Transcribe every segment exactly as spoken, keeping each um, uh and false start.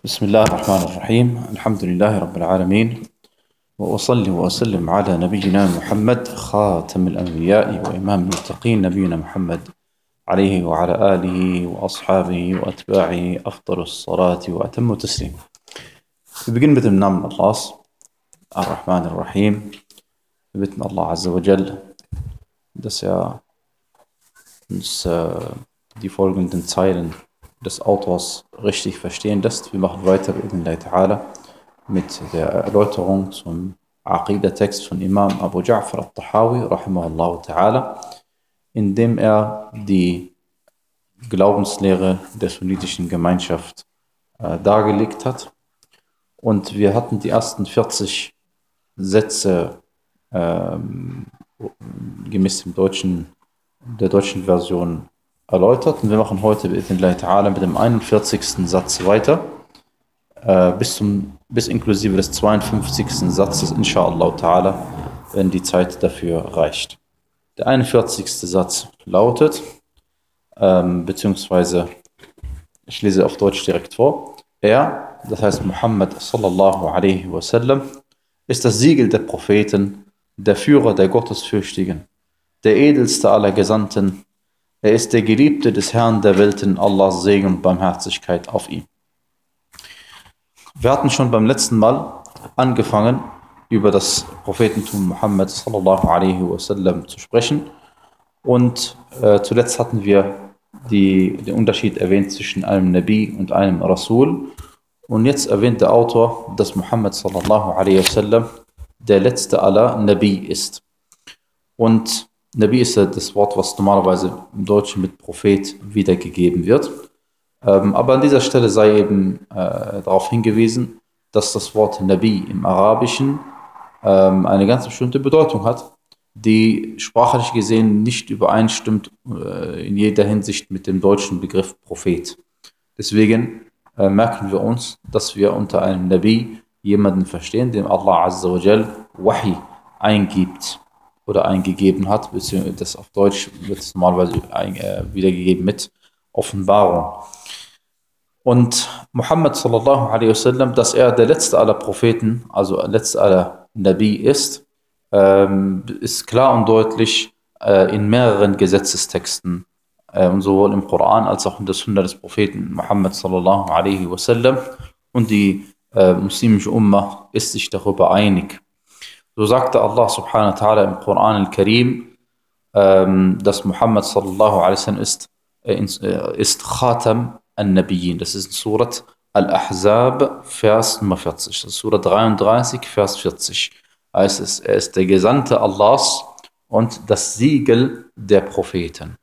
بسم الله الرحمن الرحيم الحمد لله رب العالمين وأصلي وأسلم على نبينا محمد خاتم الأنبياء وإمام المتقين نبينا محمد عليه وعلى آله وأصحابه وأتباعه أفضل الصلاة وأتم التسليم. Wir beginnen mit dem Namen Allahs, Ar-Rahman Ar-Rahim. Wir bitten Allah Azza wa Jal, dass er uns äh, die folgenden Zeilen des Autors richtig verstehen lässt. Wir machen weiter bi'idhnillahi ta'ala mit der Erläuterung zum Aqidah-Text von Imam Abu Ja'far al-Tahawi rahimahullah ta'ala, in dem er die Glaubenslehre der sunnitischen Gemeinschaft äh, dargelegt hat. Und wir hatten die ersten vierzig Sätze ähm, gemäß dem deutschen, der deutschen Version erläutert. Und wir machen heute bi'idhnillahi ta'ala mit dem einundvierzigsten Satz weiter, äh, bis, zum, bis inklusive des zweiundfünfzigsten Satzes, inshallah ta'ala, wenn die Zeit dafür reicht. Der einundvierzigste Satz lautet, ähm, beziehungsweise ich lese auf Deutsch direkt vor, er, das heißt Muhammad sallallahu alaihi wasallam, ist das Siegel der Propheten, der Führer der Gottesfürchtigen, der edelste aller Gesandten. Er ist der Geliebte des Herrn der Welten, Allahs Segen und Barmherzigkeit auf ihm. Wir hatten schon beim letzten Mal angefangen, über das Prophetentum Muhammad sallallahu alaihi wasallam zu sprechen. Und äh, zuletzt hatten wir die, den Unterschied erwähnt zwischen einem Nabi und einem Rasul. Und jetzt erwähnt der Autor, dass Muhammad sallallahu alaihi wasallam der letzte aller Nabi ist. Und Nabi ist ja das Wort, was normalerweise im Deutschen mit Prophet wiedergegeben wird. Ähm, aber an dieser Stelle sei eben äh, darauf hingewiesen, dass das Wort Nabi im Arabischen ähm, eine ganz bestimmte Bedeutung hat, die sprachlich gesehen nicht übereinstimmt äh, in jeder Hinsicht mit dem deutschen Begriff Prophet. Deswegen äh, merken wir uns, dass wir unter einem Nabi jemanden verstehen, dem Allah Azza wa Jal Wahi eingibt oder eingegeben hat, beziehungsweise das auf Deutsch wird es normalerweise ein, äh, wiedergegeben mit Offenbarung. Und Muhammad sallallahu alaihi wasallam, dass er der letzte aller Propheten, also der letzte aller Nabi ist, ähm, ist klar und deutlich äh, in mehreren Gesetzestexten, äh, und sowohl im Koran als auch in der Sunna des Propheten Muhammad sallallahu alaihi wasallam. Und die äh, muslimische Ummah ist sich darüber einig. So sagte Allah subhanahu wa ta'ala im Koran al-Karim, ähm, dass Muhammad sallallahu alaihi wasallam ist, äh, ist Khatam al-Nabiyyin. Das ist in Surat Al-Ahzab, Vers Nummer vierzig. Das ist Surat dreiunddreißig, Vers vierzig. Heißt es, er ist der Gesandte Allahs und das Siegel der Propheten.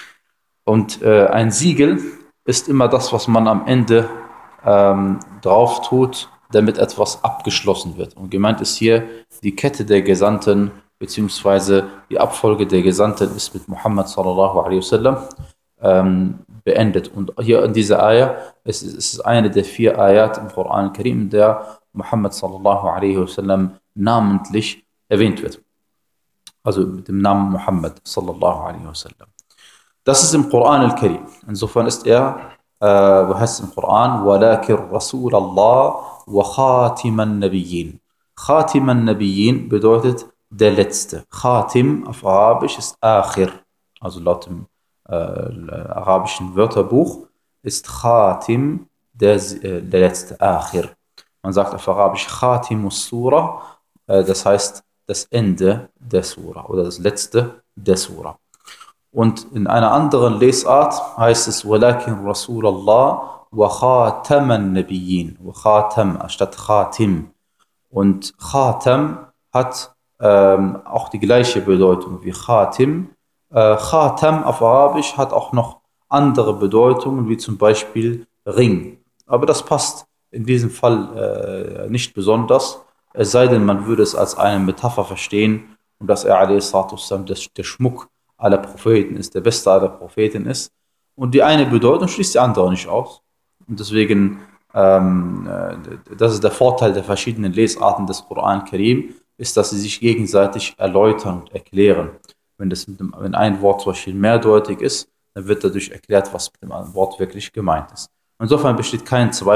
Und äh, ein Siegel ist immer das, was man am Ende ähm, drauf tut, damit etwas abgeschlossen wird. Und gemeint ist hier die Kette der Gesandten, beziehungsweise die Abfolge der Gesandten ist mit Muhammad sallallahu alaihi wasallam ähm, beendet. Und hier in dieser Ayah, es ist, es ist eine der vier Ayat im Koran Karim, in der Muhammad sallallahu alaihi wasallam namentlich erwähnt wird. Also mit dem Namen Muhammad sallallahu alaihi wasallam. Das ist im Koran al-Karim. Insofern ist er, äh, heißt es im Koran, وَلَكِنْ رَسُولَ اللَّهِ وَخَاتِمَ النَّبِيِّينَ. Khatim al-Nabiyyin bedeutet der Letzte. Khatim auf Arabisch ist Akhir. Also laut dem äh, arabischen Wörterbuch ist Khatim der, äh, der Letzte, Akhir. Man sagt auf Arabisch Khatimus Surah, äh, das heißt das Ende der Surah oder das Letzte der Surah. Und in einer anderen Lesart heißt es وَلَكِنْ رَسُولَ اللَّهِ وَخَاتَمَ النَّبِيِّينَ. وَخَاتَم statt Khatim. Und Khatam hat ähm, auch die gleiche Bedeutung wie Khatim. Äh, Khatam auf Arabisch hat auch noch andere Bedeutungen, wie zum Beispiel Ring. Aber das passt in diesem Fall äh, nicht besonders, es sei denn, man würde es als eine Metapher verstehen und dass er a.s. der Schmuck aller Propheten ist, der beste aller Propheten ist. Und die eine Bedeutung schließt die andere nicht aus. Und deswegen, ähm, das ist der Vorteil der verschiedenen Lesarten des Koran Karim, ist, dass sie sich gegenseitig erläutern und erklären. Wenn, das mit dem, wenn ein Wort zum Beispiel mehrdeutig ist, dann wird dadurch erklärt, was mit dem Wort wirklich gemeint ist. Insofern besteht kein Zweifel,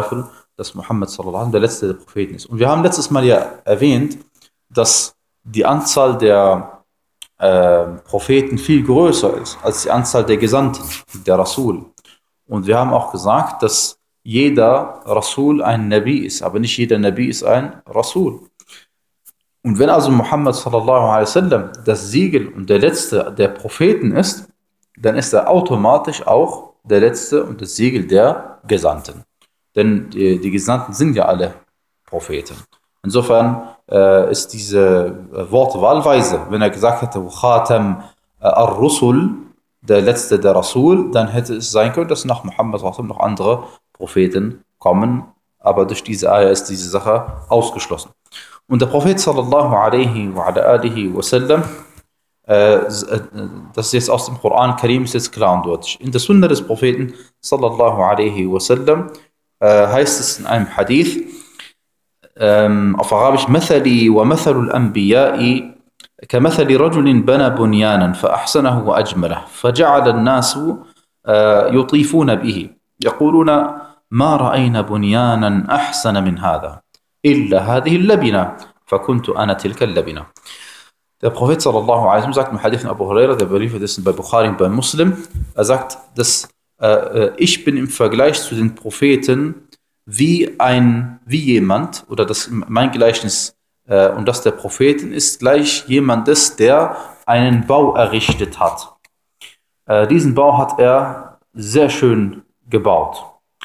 dass Muhammad sallallahu alaihi wasallam der letzte der Propheten ist. Und wir haben letztes Mal ja erwähnt, dass die Anzahl der äh, Propheten viel größer ist als die Anzahl der Gesandten, der Rasul. Und wir haben auch gesagt, dass jeder Rasul ein Nabi ist, aber nicht jeder Nabi ist ein Rasul. Und wenn also Muhammad sallallahu alaihi wasallam das Siegel und der letzte der Propheten ist, dann ist er automatisch auch der letzte und das Siegel der Gesandten. Denn die, die Gesandten sind ja alle Propheten. Insofern äh, ist diese äh, Wortwahlweise, wenn er gesagt hätte, Khatam äh, ar-Rusul, der letzte der Rasul, dann hätte es sein können, dass nach Muhammad noch andere Propheten kommen. Aber durch diese Ayah ist diese Sache ausgeschlossen. Und der Prophet sallallahu alaihi wa ala alihi wa sallam, äh, das ist jetzt aus dem Koran Karim, ist jetzt klar und deutlich. In der Sunna des Propheten sallallahu alaihi wa sallam äh, heißt es in einem Hadith, ähm, auf Arabisch, مثلي ومثل الأنبياء كمثل رجل بنى بنيانا فأحسنه وأجمله فجعل الناس يطيفون به يقولون ما رأينا بنيانا أحسن من هذا إلا هذه اللبنة فكنت أنا تلك اللبنة. Der Prophet sallallahu alaihi wasallam sagt im Hadith von Abu Huraira, der berichtet ist bei Bukhari und bei Muslim, er sagt, dass äh, ich bin im Vergleich zu den Propheten wie ein, wie jemand, oder das mein Gleichnis äh, und das der Propheten ist gleich jemandes, der einen Bau errichtet hat. Äh, diesen Bau hat er sehr schön gebaut.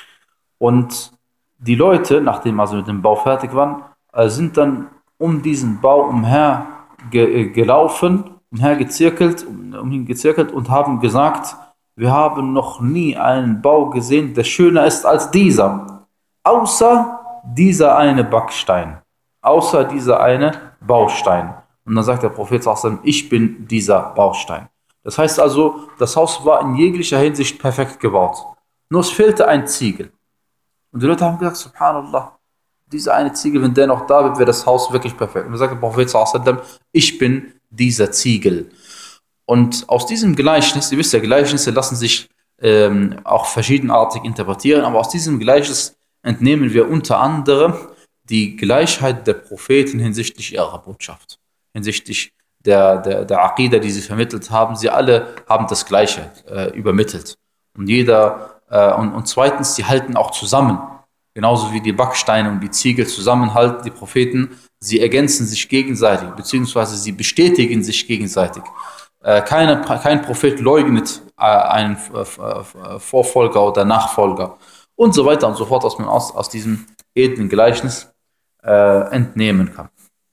Und die Leute, nachdem also mit dem Bau fertig waren, äh, sind dann um diesen Bau umher ge- gelaufen, umhergezirkelt, um, um ihn gezirkelt und haben gesagt, wir haben noch nie einen Bau gesehen, der schöner ist als dieser. Außer dieser eine Backstein. Außer dieser eine Baustein. Und dann sagt der Prophet sallallahu alaihi wasallam, ich bin dieser Baustein. Das heißt also, das Haus war in jeglicher Hinsicht perfekt gebaut. Nur es fehlte ein Ziegel. Und die Leute haben gesagt, subhanallah, dieser eine Ziegel, wenn der noch da wird, wäre das Haus wirklich perfekt. Und dann sagt der Prophet sallallahu alaihi wasallam, ich bin dieser Ziegel. Und aus diesem Gleichnis, ihr wisst ja, Gleichnisse lassen sich ähm, auch verschiedenartig interpretieren, aber aus diesem Gleichnis entnehmen wir unter anderem die Gleichheit der Propheten hinsichtlich ihrer Botschaft, hinsichtlich der, der, der Aqidah, die sie vermittelt haben. Sie alle haben das Gleiche äh, übermittelt. Und jeder, äh, und, und zweitens, die halten auch zusammen. Genauso wie die Backsteine und die Ziegel zusammenhalten, die Propheten, sie ergänzen sich gegenseitig, beziehungsweise sie bestätigen sich gegenseitig. Äh, keine, kein Prophet leugnet äh, einen äh, Vorfolger oder Nachfolger. Und so weiter und so fort, was man aus, aus diesem edlen Gleichnis äh, entnehmen kann.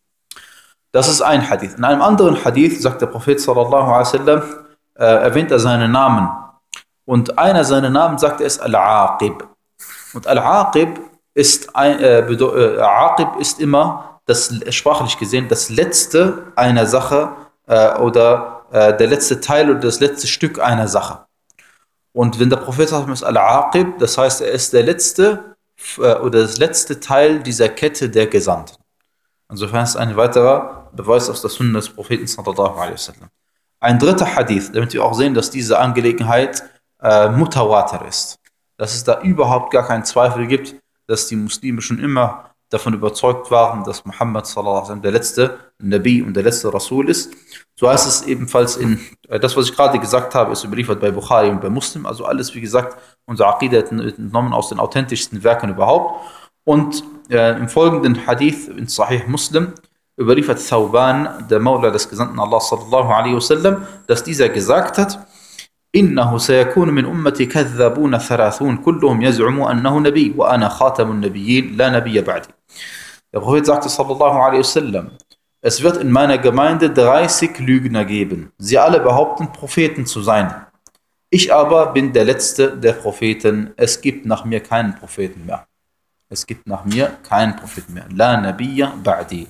Das ist ein Hadith. In einem anderen Hadith sagt der Prophet sallallahu alaihi wasallam, äh, erwähnt er seinen Namen. Und einer seiner Namen sagt er ist Al-Aqib. Und Al-Aqib ist, ein, äh, äh, Aqib ist immer, das, sprachlich gesehen, das letzte einer Sache äh, oder äh, der letzte Teil oder das letzte Stück einer Sache. Und wenn der Prophet ist Al-Aqib, das heißt, er ist der letzte äh, oder das letzte Teil dieser Kette der Gesandten. Insofern ist ein weiterer Beweis aus der Sunna des Propheten sallallahu alaihi wasallam. Ein dritter Hadith, damit wir auch sehen, dass diese Angelegenheit äh, mutawatir ist. Dass es da überhaupt gar keinen Zweifel gibt, dass die Muslime schon immer davon überzeugt waren, dass Muhammad sallallahu alaihi wasallam der letzte Nabi und der letzte Rasul ist. So heißt es ebenfalls in, äh, das was ich gerade gesagt habe, ist überliefert bei Bukhari und bei Muslim, also alles wie gesagt, unser Aqidah entnommen aus den authentischsten Werken überhaupt. Und äh, im folgenden Hadith in Sahih Muslim überliefert Thawban, der Maula des Gesandten Allah sallallahu alaihi wasallam, dass dieser gesagt hat, إنه سيكون من أمتي كذابون ثلاثون كلهم يزعم أنه نبي وأنا خاتم النبيين لا نبي بعدي. Der Prophet sagte sallallahu alaihi wasallam, es wird in meiner Gemeinde dreißig Lügner geben. Sie alle behaupten, Propheten zu sein. Ich aber bin der letzte der Propheten. Es gibt nach mir keinen Propheten mehr. Es gibt nach mir keinen Propheten mehr. La nabiyya ba'di.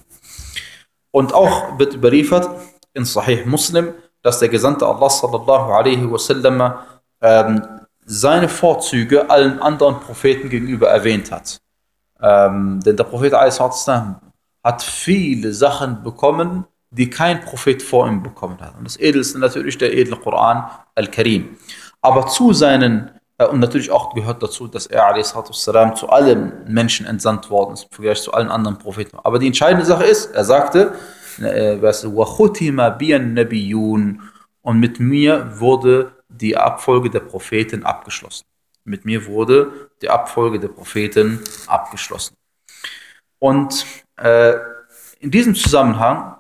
Und auch wird überliefert in Sahih Muslim, dass der Gesandte Allah sallallahu alaihi wasallam ähm, seine Vorzüge allen anderen Propheten gegenüber erwähnt hat. Ähm, denn der Prophet alaihi wasallam hat viele Sachen bekommen, die kein Prophet vor ihm bekommen hat. Und das edelste natürlich der edle Koran Al-Karim. Aber zu seinen Äh, und natürlich auch gehört dazu, dass er a s. zu allen Menschen entsandt worden ist, im Vergleich zu allen anderen Propheten. Aber die entscheidende Sache ist, er sagte, äh, وَخُتِمَ بِيَ النَّبِيُّونَ und mit mir wurde die Abfolge der Propheten abgeschlossen. Mit mir wurde die Abfolge der Propheten abgeschlossen. Und äh, in diesem Zusammenhang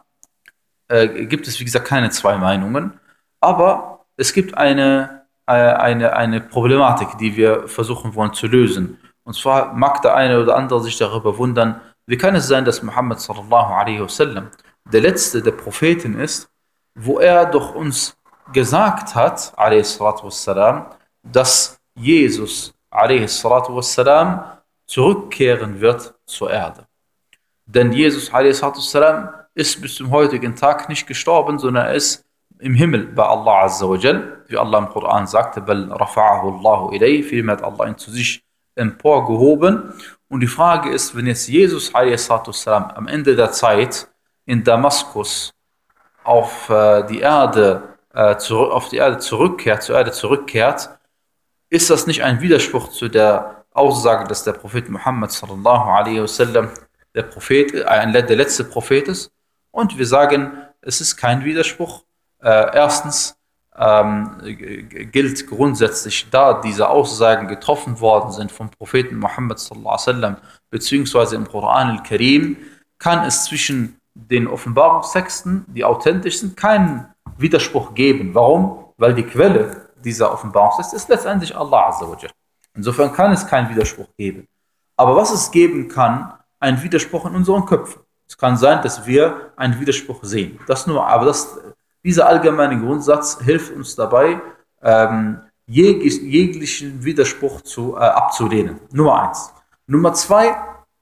äh, gibt es, wie gesagt, keine zwei Meinungen, aber es gibt eine, äh, eine, eine Problematik, die wir versuchen wollen zu lösen. Und zwar mag der eine oder andere sich darüber wundern, wie kann es sein, dass Muhammad sallallahu alaihi wasallam der letzte der Propheten ist, wo er doch uns gesagt hat, alaihi salatu wassalam, dass Jesus alaihi salatu wassalam zurückkehren wird zur Erde. Denn Jesus alaihi salatu wassalam ist bis zum heutigen Tag nicht gestorben, sondern er ist im Himmel bei Allah azza wa jal, wie Allah im Koran sagte, bal rafa'ahu Allahu ilayhi, vielmehr hat Allah ihn zu sich emporgehoben. Und die Frage ist, wenn jetzt Jesus alaihi salatu wassalam am Ende der Zeit in Damaskus auf äh, die Erde äh, zurück, auf die Erde zurückkehrt, zur Erde zurückkehrt, ist das nicht ein Widerspruch zu der Aussage, dass der Prophet Muhammad sallallahu alaihi wasallam der Prophet, äh, der letzte Prophet ist? Und wir sagen, es ist kein Widerspruch. Äh, erstens ähm, gilt grundsätzlich, da diese Aussagen getroffen worden sind vom Propheten Muhammad sallallahu alaihi wasallam, beziehungsweise im Koran al-Karim, kann es zwischen den Offenbarungstexten, die authentisch sind, keinen Widerspruch geben. Warum? Weil die Quelle dieser Offenbarungstexte ist letztendlich Allah azza wa jal. Insofern kann es keinen Widerspruch geben. Aber was es geben kann, ein Widerspruch in unseren Köpfen. Es kann sein, dass wir einen Widerspruch sehen. Das nur, aber das, dieser allgemeine Grundsatz hilft uns dabei, ähm, jeg jeglichen Widerspruch zu, äh, abzulehnen. Nummer eins. Nummer zwei,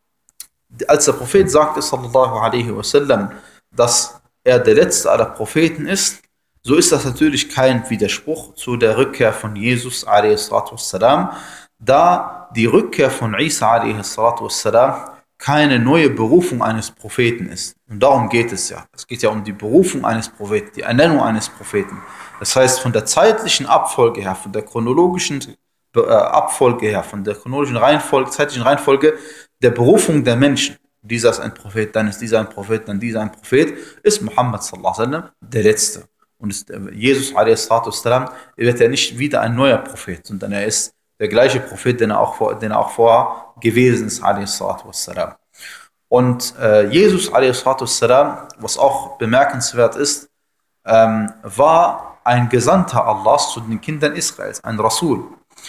als der Prophet sagte, sallallahu alaihi wasallam, dass er der letzte aller Propheten ist, so ist das natürlich kein Widerspruch zu der Rückkehr von Jesus alaihi wassalam, da die Rückkehr von Isa alaihi wassalam keine neue Berufung eines Propheten ist. Und darum geht es ja. Es geht ja um die Berufung eines Propheten, die Ernennung eines Propheten. Das heißt, von der zeitlichen Abfolge her, von der chronologischen äh, Abfolge her, von der chronologischen Reihenfolge, zeitlichen Reihenfolge der Berufung der Menschen. Dieser ist ein Prophet, dann ist dieser ein Prophet, dann dieser ein Prophet, ist Muhammad sallallahu alaihi wasallam der Letzte. Und ist, Jesus alaihi wassalam, er wird ja nicht wieder ein neuer Prophet, sondern er ist der gleiche Prophet, den er auch, vor, den er auch vorher gewesen ist, alaihi wassalam. Und äh, Jesus alaihi wassalam, was auch bemerkenswert ist, ähm, war ein Gesandter Allahs zu den Kindern Israels, ein Rasul.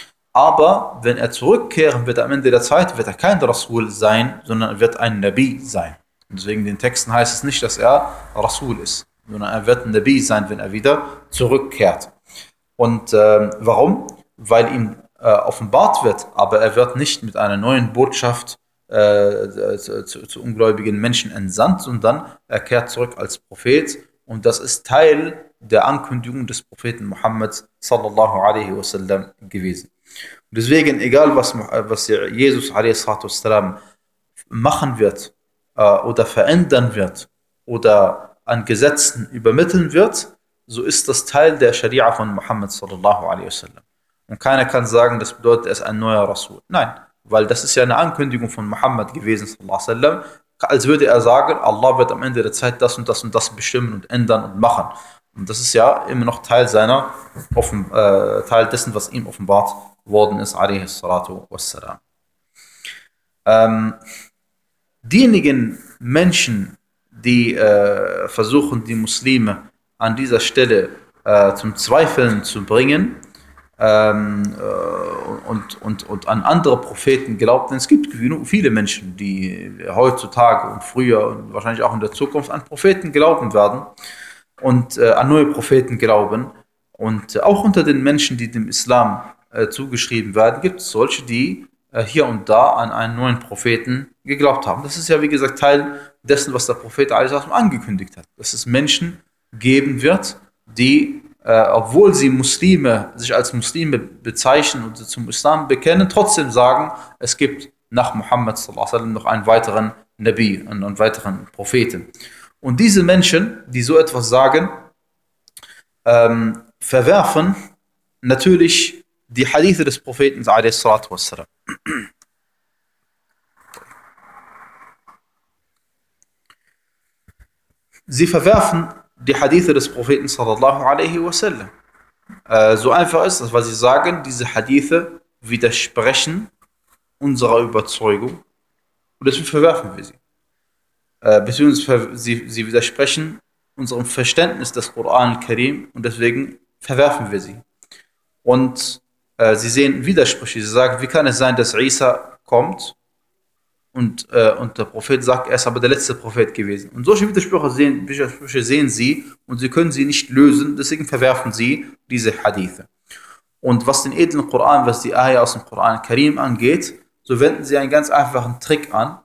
Aber wenn er zurückkehren wird am Ende der Zeit, wird er kein Rasul sein, sondern er wird ein Nabi sein. Und deswegen in den Texten heißt es nicht, dass er Rasul ist, sondern er wird ein Nabi sein, wenn er wieder zurückkehrt. Und äh, warum? Weil ihm äh, offenbart wird, aber er wird nicht mit einer neuen Botschaft äh, zu, zu, zu ungläubigen Menschen entsandt, sondern er kehrt zurück als Prophet. Und das ist Teil der Ankündigung des Propheten Muhammad sallallahu alaihi wasallam gewesen. Und deswegen, egal was, was Jesus alaihi wassalam machen wird äh, oder verändern wird oder an Gesetzen übermitteln wird, so ist das Teil der Scharia von Muhammad sallallahu alaihi wasallam. Und keiner kann sagen, das bedeutet, er ist ein neuer Rasul. Nein, weil das ist ja eine Ankündigung von Muhammad gewesen sallallahu alaihi wasallam, als würde er sagen, Allah wird am Ende der Zeit das und das und das bestimmen und ändern und machen. Und das ist ja immer noch Teil seiner, offen, äh, Teil dessen, was ihm offenbart worden ist, alaihi salatu wassalam. Ähm, diejenigen Menschen, die äh, versuchen, die Muslime an dieser Stelle äh, zum Zweifeln zu bringen ähm, äh, und, und, und an andere Propheten glaubten, es gibt viele Menschen, die heutzutage und früher und wahrscheinlich auch in der Zukunft an Propheten glauben werden und äh, an neue Propheten glauben. Und äh, auch unter den Menschen, die dem Islam äh, zugeschrieben werden, gibt es solche, die äh, hier und da an einen neuen Propheten geglaubt haben. Das ist ja, wie gesagt, Teil dessen, was der Prophet angekündigt hat, dass es Menschen geben wird, die, äh, obwohl sie Muslime, sich als Muslime bezeichnen und zum Islam bekennen, trotzdem sagen, es gibt nach Muhammad sallallahu alaihi wasallam noch einen weiteren Nabi, einen, einen weiteren Propheten. Und diese Menschen, die so etwas sagen, ähm, verwerfen natürlich die Hadithe des Propheten a.s. Sie verwerfen die Hadithe des Propheten sallallahu alaihi wasallam. Äh, so einfach ist das, weil sie sagen, diese Hadithe widersprechen unserer Überzeugung und deswegen verwerfen wir sie. Äh, beziehungsweise sie, sie widersprechen unserem Verständnis des Koran al-Karim und deswegen verwerfen wir sie. Und äh, sie sehen Widersprüche. Sie sagen, wie kann es sein, dass Isa kommt und, äh, und der Prophet sagt, er ist aber der letzte Prophet gewesen. Und solche Widersprüche sehen, Widersprüche sehen sie und sie können sie nicht lösen, deswegen verwerfen sie diese Hadithe. Und was den edlen Koran, was die Ayah aus dem Koran al-Karim angeht, so wenden sie einen ganz einfachen Trick an.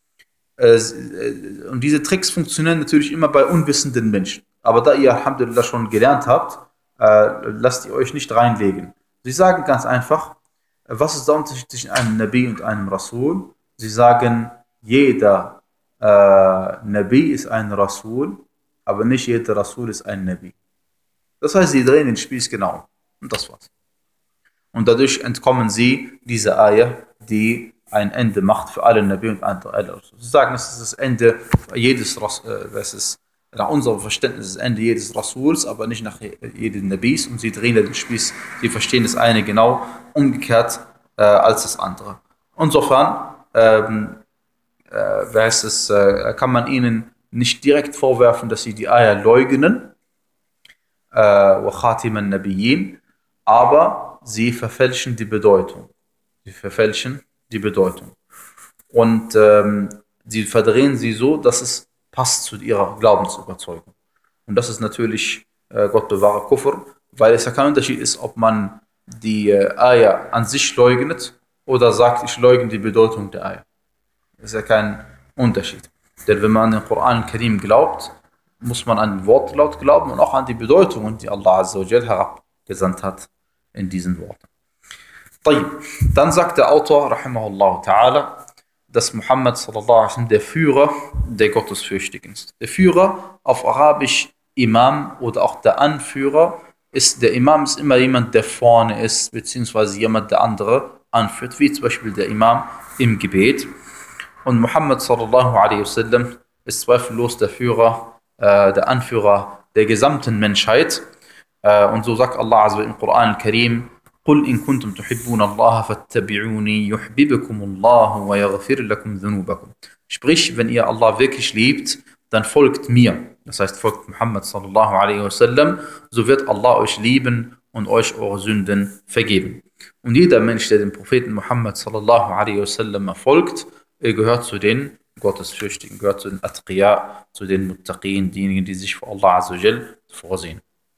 Und diese Tricks funktionieren natürlich immer bei unwissenden Menschen. Aber da ihr Alhamdulillah schon gelernt habt, lasst ihr euch nicht reinlegen. Sie sagen ganz einfach, was ist der Unterschied zwischen einem Nabi und einem Rasul? Sie sagen, jeder äh, Nabi ist ein Rasul, aber nicht jeder Rasul ist ein Nabi. Das heißt, sie drehen den Spieß genau. Und das war's. Und dadurch entkommen sie dieser Ayah, die ein Ende macht für alle Nabi und alle Rasul. Sie sagen, es ist das Ende jedes Rasul, es ist nach unserem Verständnis das Ende jedes Rasuls, aber nicht nach jedem Nabis. Und sie drehen den Spieß, sie verstehen das eine genau umgekehrt äh, als das andere. Insofern ähm, äh, heißt es, äh, kann man ihnen nicht direkt vorwerfen, dass sie die Ayah leugnen, wa khatiman nabiyyin, aber sie verfälschen die Bedeutung. Sie verfälschen die Bedeutung. Und ähm, sie verdrehen sie so, dass es passt zu ihrer Glaubensüberzeugung. Und das ist natürlich, äh, Gott bewahre, Kufr, weil es ja kein Unterschied ist, ob man die äh, Ayah an sich leugnet oder sagt, ich leugne die Bedeutung der Ayah. Das ist ja kein Unterschied. Denn wenn man an den Koran al-Karim glaubt, muss man an den Wortlaut glauben und auch an die Bedeutung, die Allah Azza wa Jal herabgesandt hat in diesen Worten. Dann sagt der Autor, rahimahullah ta'ala, dass Muhammad sallallahu alaihi wasallam der Führer der Gottesfürchtigen ist. Der Führer, auf Arabisch Imam oder auch der Anführer, ist der Imam ist immer jemand, der vorne ist, beziehungsweise jemand, der andere anführt, wie zum Beispiel der Imam im Gebet. Und Muhammad sallallahu alaihi wasallam ist zweifellos der Führer, äh, der Anführer der gesamten Menschheit. Äh, und so sagt Allah Azza im Koran al-Karim, قل إن كنتم تحبون الله فاتبعوني يحببكم الله ويغفر لكم ذنوبكم. Sprich, wenn ihr Allah wirklich liebt, dann folgt mir. Das heißt, folgt Muhammad sallallahu alaihi wasallam, so wird Allah euch lieben und euch eure Sünden vergeben. Und jeder Mensch, der dem Propheten Muhammad sallallahu alaihi wasallam folgt, gehört zu den Gottesfürchtigen, gehört zu den Atqiya, zu den Muttaqin, diejenigen, die sich vor Allah Azza wa Jal vorsehen.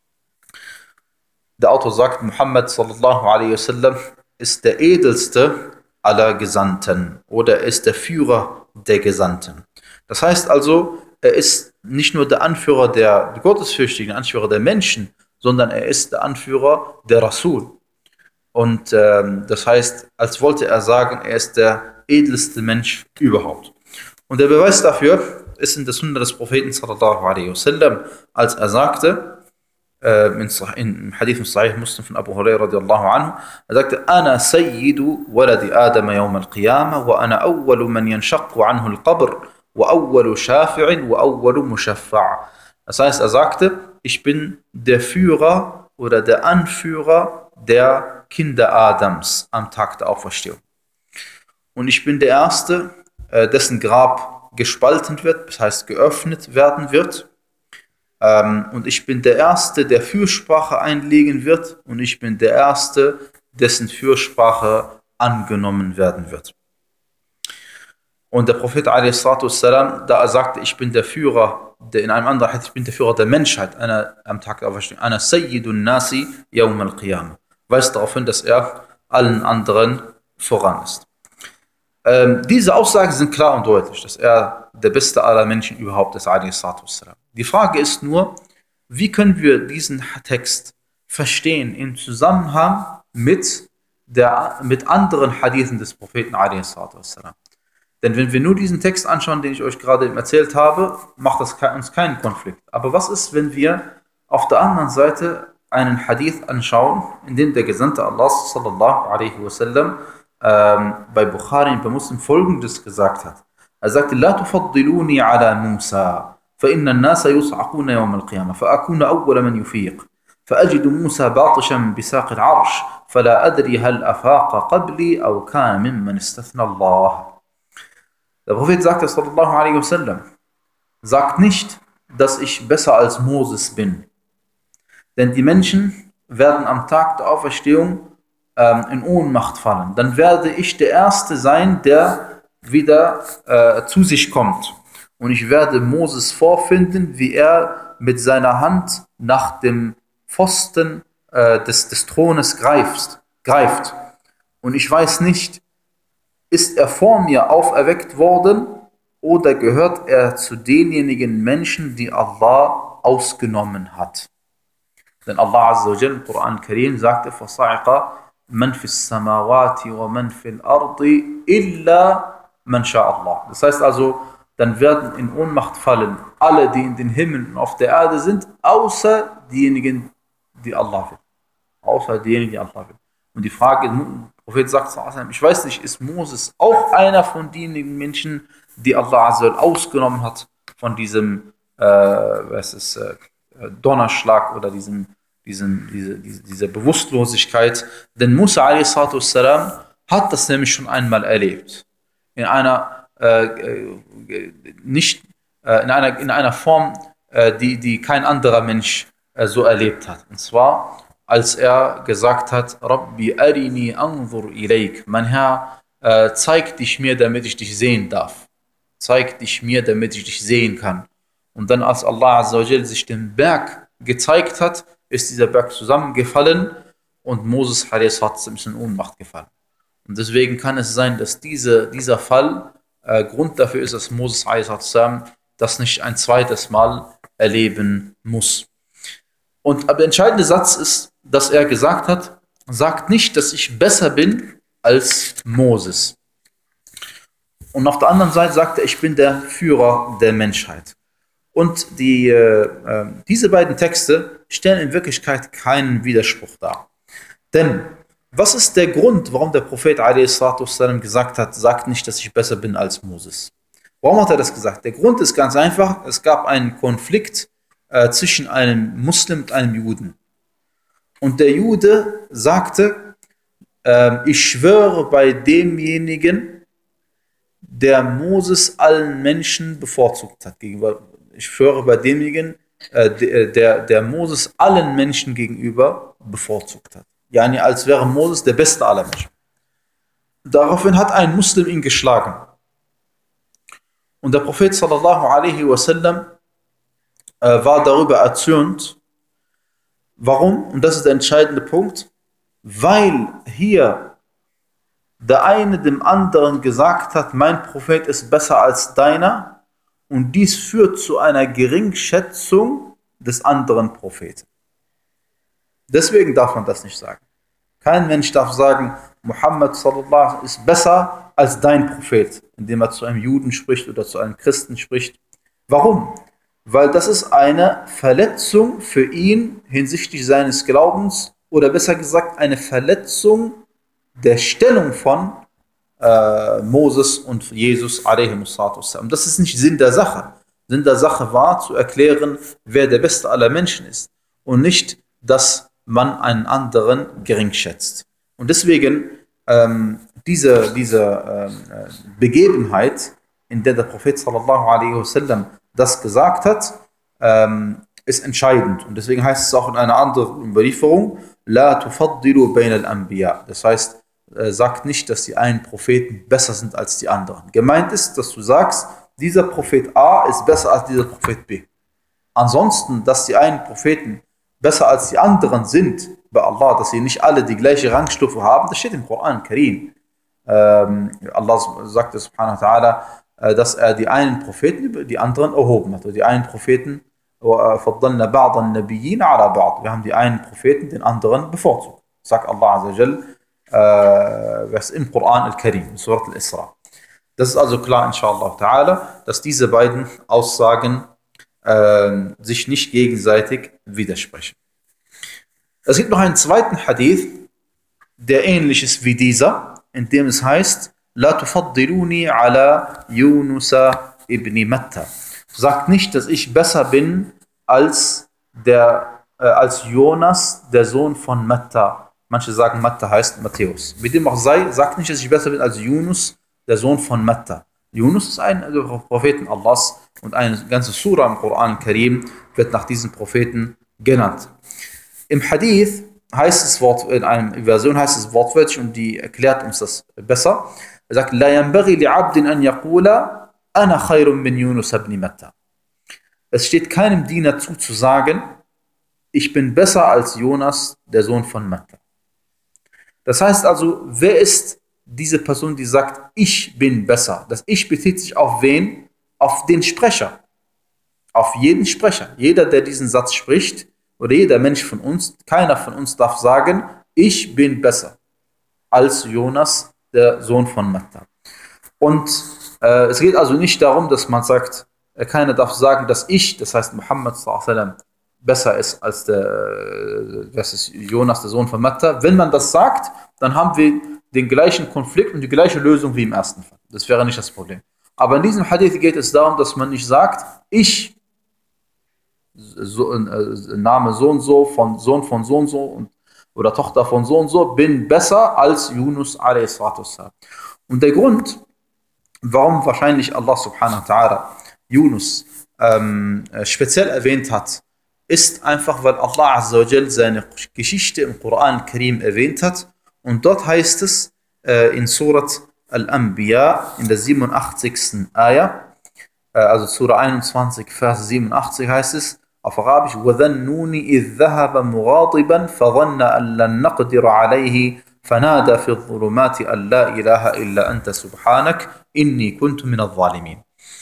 Der Autor sagt, Muhammad sallallahu alaihi wasallam ist der edelste aller Gesandten oder er ist der Führer der Gesandten. Das heißt also, er ist nicht nur der Anführer der Gottesfürchtigen, Anführer der Menschen, sondern er ist der Anführer der Rasul. Und ähm, das heißt, als wollte er sagen, er ist der edelste Mensch überhaupt. Und der Beweis dafür ist in der Sunna des Propheten sallallahu alaihi wasallam, als er sagte, im Hadith in Sahih Muslim von Abu Hurairah radiallahu anhu, er sagte, Ana sayyidu waladi Adam yawm al-Qiyamah wa ana awwalu man yanshaqqu anhu al-Qabr wa awwalu shafi'in wa awwalu mushaffa'. Das heißt, er sagte, ich bin der Führer oder der Anführer der Kinder Adams am Tag der Auferstehung. Und ich bin der Erste, dessen Grab gespalten wird, das heißt geöffnet werden wird. Und ich bin der Erste, der Fürsprache einlegen wird. Und ich bin der Erste, dessen Fürsprache angenommen werden wird. Und der Prophet a s. da er sagte, ich bin der Führer, der in einem anderen Hadith, ich bin der Führer der Menschheit, einer, am Tag der Auferstehung, ana sayyidun nasi yawm al-Qiyamah, weist darauf hin, dass er allen anderen voran ist. Ähm, diese Aussagen sind klar und deutlich, dass er der beste aller Menschen überhaupt ist, a s. Die Frage ist nur, wie können wir diesen Text verstehen im Zusammenhang mit, der, mit anderen Hadithen des Propheten a s. Denn wenn wir nur diesen Text anschauen, den ich euch gerade erzählt habe, macht das uns keinen Konflikt. Aber was ist, wenn wir auf der anderen Seite einen Hadith anschauen, in dem der Gesandte Allah sallallahu alaihi wasallam ähm, bei Bukhari und bei Muslim Folgendes gesagt hat. Er sagte: La tufaddiluni ala Musa, فإن الناس يصعقون يوم القيامة فأكون أول من يفيق فأجد موسى باطشا بساق العرش فلا أدري هل أفاق قبلي أو كان ممن استثنى الله. Der Prophet sagte sallallahu alaihi wasallam: Sagt nicht, dass ich besser als Moses bin. Denn die Menschen werden am Tag der Auferstehung ähm, in Ohnmacht fallen. Dann werde ich der Erste sein, der wieder äh, zu sich kommt. Und ich werde Moses vorfinden, wie er mit seiner Hand nach dem Pfosten äh, des, des Thrones greift, greift. Und ich weiß nicht, ist er vor mir auferweckt worden oder gehört er zu denjenigen Menschen, die Allah ausgenommen hat? Denn Allah Azza wa Jal im Koran Karim sagte: فَصَعِقَ مَنْ فِي السَّمَاوَاتِ وَمَنْ فِي الْأَرْضِ إِلَّا مَنْ شَاءَ اللَّهُ. Das heißt also, dann werden in Ohnmacht fallen alle, die in den Himmeln und auf der Erde sind, außer diejenigen, die Allah will. Außer diejenigen, die Allah will. Und die Frage, der Prophet sagt, ich weiß nicht, ist Moses auch einer von denjenigen Menschen, die Allah Azza wa Jal ausgenommen hat von diesem äh, was ist, äh, Donnerschlag oder diesem, diesem, diese, diese, dieser Bewusstlosigkeit? Denn Musa a s. hat das nämlich schon einmal erlebt. In einer Äh, nicht äh, in einer in einer Form, äh, die die kein anderer Mensch äh, so erlebt hat. Und zwar, als er gesagt hat: Rabbi arini anzur ilayk, mein Herr, äh, zeig dich mir, damit ich dich sehen darf. Zeig dich mir, damit ich dich sehen kann. Und dann, als Allah Azza wa Jal sich den Berg gezeigt hat, ist dieser Berg zusammengefallen und Moses a s. ist ein bisschen in Ohnmacht gefallen. Und deswegen kann es sein, dass diese, dieser Fall Äh, Grund dafür ist, dass Moses a s. das nicht ein zweites Mal erleben muss. Und aber der entscheidende Satz ist, dass er gesagt hat: Sagt nicht, dass ich besser bin als Moses. Und auf der anderen Seite sagt er: Ich bin der Führer der Menschheit. Und die, äh, diese beiden Texte stellen in Wirklichkeit keinen Widerspruch dar. Denn was ist der Grund, warum der Prophet a s. gesagt hat: Sagt nicht, dass ich besser bin als Moses? Warum hat er das gesagt? Der Grund ist ganz einfach: Es gab einen Konflikt äh, zwischen einem Muslim und einem Juden. Und der Jude sagte: äh, Ich schwöre bei demjenigen, der Moses allen Menschen bevorzugt hat. Ich schwöre bei demjenigen, äh, der, der Moses allen Menschen gegenüber bevorzugt hat. Yani als wäre Moses der beste aller Menschen. Daraufhin hat ein Muslim ihn geschlagen. Und der Prophet sallallahu alaihi wasallam äh, war darüber erzürnt. Warum? Und das ist der entscheidende Punkt. Weil hier der eine dem anderen gesagt hat: Mein Prophet ist besser als deiner. Und dies führt zu einer Geringschätzung des anderen Propheten. Deswegen darf man das nicht sagen. Kein Mensch darf sagen, Muhammad sallallahu ist besser als dein Prophet, indem er zu einem Juden spricht oder zu einem Christen spricht. Warum? Weil das ist eine Verletzung für ihn hinsichtlich seines Glaubens, oder besser gesagt eine Verletzung der Stellung von äh, Moses und Jesus alaihimussalam. Das ist nicht Sinn der Sache. Sinn der Sache war, zu erklären, wer der beste aller Menschen ist und nicht, dass man einen anderen gering schätzt. Und deswegen ähm, diese, diese äh, Begebenheit, in der der Prophet sallallahu alaihi wasallam das gesagt hat, ähm, ist entscheidend. Und deswegen heißt es auch in einer anderen Überlieferung: La tufaddilu bain al-anbiya. Das heißt, äh, sagt nicht, dass die einen Propheten besser sind als die anderen. Gemeint ist, dass du sagst, dieser Prophet A ist besser als dieser Prophet B. Ansonsten, dass die einen Propheten besser als die anderen sind bei Allah, dass sie nicht alle die gleiche Rangstufe haben, das steht im Koran Karim. Ähm, Allah sagt subhanahu wa ta'ala, äh, dass er die einen Propheten über die anderen erhoben hat. Oder die einen Propheten, فَضَّلْنَا بَعْضَ النَّبِيِّينَ عَلَى بَعْض. Wir haben die einen Propheten den anderen bevorzugt. Sagt Allah Azza wa Jal, äh, was im Koran al-Karim, Surat al-Isra. Das ist also klar, inshallah ta'ala, dass diese beiden Aussagen äh, sich nicht gegenseitig widersprechen. Es gibt noch einen zweiten Hadith, der ähnlich ist wie dieser, in dem es heißt, La tufaddiluni ala Yunusa ibn Matta. Sagt nicht, dass ich besser bin als, der, äh, als Jonas, der Sohn von Matta. Manche sagen, Matta heißt Matthäus. Wie dem auch sei, sagt nicht, dass ich besser bin als Yunus, der Sohn von Matta. Yunus ist ein der Propheten Allahs und eine ganze Surah im Koran Karim wird nach diesem Propheten genannt. Im Hadith heißt es Wort, in einer Version heißt es wortwörtlich und die erklärt uns das besser. Er sagt, La yanbaghi li'abdin an yaqula ana khayrun min Yunus ibn Matta. Es steht keinem Diener zu, zu sagen, ich bin besser als Jonas, der Sohn von Matta. Das heißt also, wer ist diese Person, die sagt, ich bin besser? Das Ich bezieht sich auf wen? Auf den Sprecher. Auf jeden Sprecher. Jeder, der diesen Satz spricht, oder jeder Mensch von uns, keiner von uns darf sagen, ich bin besser als Jonas, der Sohn von Matta. Und äh, es geht also nicht darum, dass man sagt, äh, keiner darf sagen, dass ich, das heißt Muhammad sallallahu alaihi wasallam, besser ist als der, äh, das ist Jonas, der Sohn von Matta. Wenn man das sagt, dann haben wir den gleichen Konflikt und die gleiche Lösung wie im ersten Fall. Das wäre nicht das Problem. Aber in diesem Hadith geht es darum, dass man nicht sagt, ich So, äh, Name so und so, von Sohn von so und so und, oder Tochter von so und so, bin besser als Yunus a s. Und der Grund, warum wahrscheinlich Allah subhanahu wa ta'ala Yunus ähm, speziell erwähnt hat, ist einfach, weil Allah azza wa jal seine Geschichte im Koran Karim erwähnt hat. Und dort heißt es äh, in Surat Al-Anbiya, in der siebenundachtzigsten Ayah, äh, also Surah einundzwanzig, Vers siebenundachtzig heißt es, auf Arabisch, وَذَنُّونِ إِذْ ذَهَبَ مُغَاضِبًا فَظَنَّ أَن لَّن نَّقْدِرَ عَلَيْهِ فَنَادَى فِي الظُّلُمَاتِ أَن لَّا إِلَٰهَ إِلَّا أَنتَ سُبْحَانَكَ إِنِّي كُنتُ مِنَ الظَّالِمِينَ.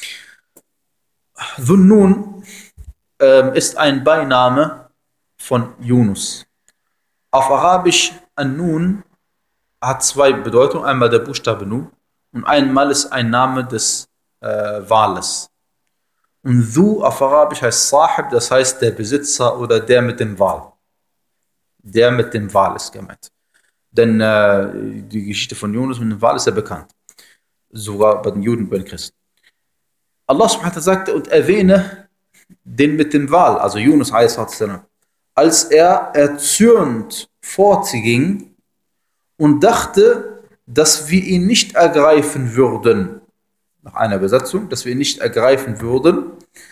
Dhunnun ähm, ist ein Beiname von Yunus. Auf Arabisch, An-Nun hat zwei Bedeutungen. Einmal der Buchstabe Nun und einmal ist ein Name des äh, Wales. Und Dhu auf Arabisch heißt Sahib, das heißt der Besitzer oder der mit dem Wal. Der mit dem Wal ist gemeint. Denn äh, die Geschichte von Yunus mit dem Wal ist ja bekannt. Sogar bei den Juden und bei den Christen. Allah subhanahu wa ta'ala sagte und erwähne den mit dem Wal, also Yunus a.s. als er erzürnt fortging und dachte, dass wir ihn nicht ergreifen würden. Nach einer Übersetzung, dass wir ihn nicht ergreifen würden,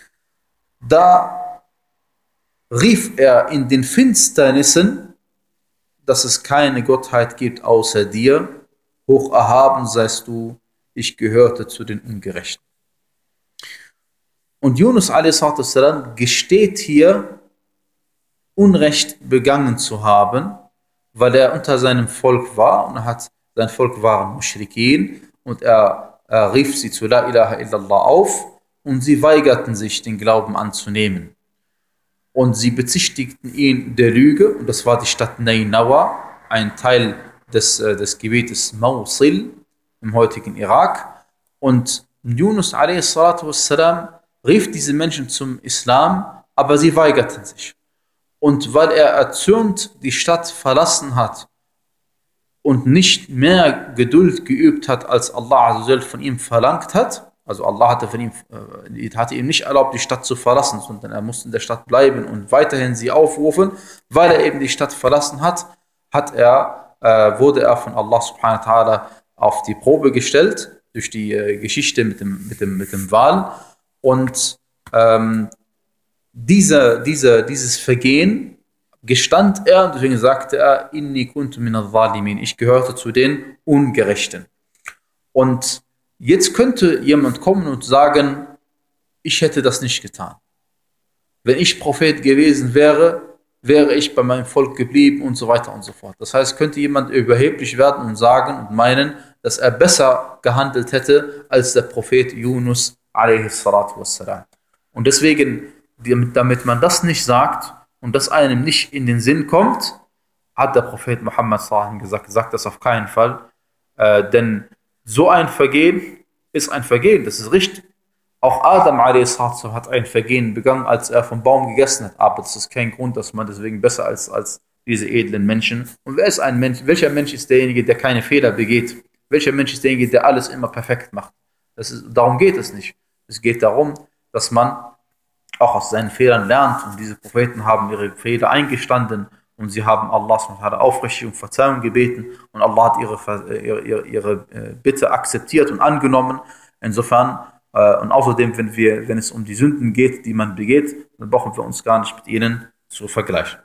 da rief er in den Finsternissen, dass es keine Gottheit gibt außer dir, hoch erhaben seist du, ich gehörte zu den Ungerechten. Und Yunus a s. gesteht hier, Unrecht begangen zu haben, weil er unter seinem Volk war und er hat, sein Volk waren Muschrikin und er Er rief sie zu La ilaha illallah auf und sie weigerten sich, den Glauben anzunehmen. Und sie bezichtigten ihn der Lüge, und das war die Stadt Nainawa, ein Teil des, äh, des Gebietes Mawsil im heutigen Irak. Und Yunus a s. rief diese Menschen zum Islam, aber sie weigerten sich. Und weil er erzürnt die Stadt verlassen hat, und nicht mehr Geduld geübt hat, als Allah azza von ihm verlangt hat, also Allah hatte, von ihm, äh, hatte ihm nicht erlaubt, die Stadt zu verlassen, sondern er musste in der Stadt bleiben und weiterhin sie aufrufen, weil er eben die Stadt verlassen hat, hat er, äh, wurde er von Allah subhanahu wa ta'ala auf die Probe gestellt, durch die äh, Geschichte mit dem, mit dem, mit dem Wal. Und ähm, diese, diese, dieses Vergehen gestand er, und deswegen sagte er, Inni kuntu min al-Zalimin, ich gehörte zu den Ungerechten. Und jetzt könnte jemand kommen und sagen, ich hätte das nicht getan. Wenn ich Prophet gewesen wäre, wäre ich bei meinem Volk geblieben und so weiter und so fort. Das heißt, könnte jemand überheblich werden und sagen und meinen, dass er besser gehandelt hätte als der Prophet Yunus a.s. Und deswegen, damit man das nicht sagt, und das einem nicht in den Sinn kommt, hat der Prophet Muhammad gesagt, sagt das auf keinen Fall. Äh, denn so ein Vergehen ist ein Vergehen, das ist richtig. Auch Adam a s. hat ein Vergehen begangen, als er vom Baum gegessen hat. Aber das ist kein Grund, dass man deswegen besser als, als diese edlen Menschen. Und wer ist ein Mensch? Welcher Mensch ist derjenige, der keine Fehler begeht? Welcher Mensch ist derjenige, der alles immer perfekt macht? Das ist, darum geht es nicht. Es geht darum, dass man auch aus seinen Fehlern lernt. Und diese Propheten haben ihre Fehler eingestanden und sie haben Allah subhanahu wa ta'ala aufrichtig um Verzeihung gebeten und Allah hat ihre, ihre, ihre Bitte akzeptiert und angenommen. Insofern, äh, und außerdem, wenn, wir, wenn es um die Sünden geht, die man begeht, dann brauchen wir uns gar nicht mit ihnen zu vergleichen.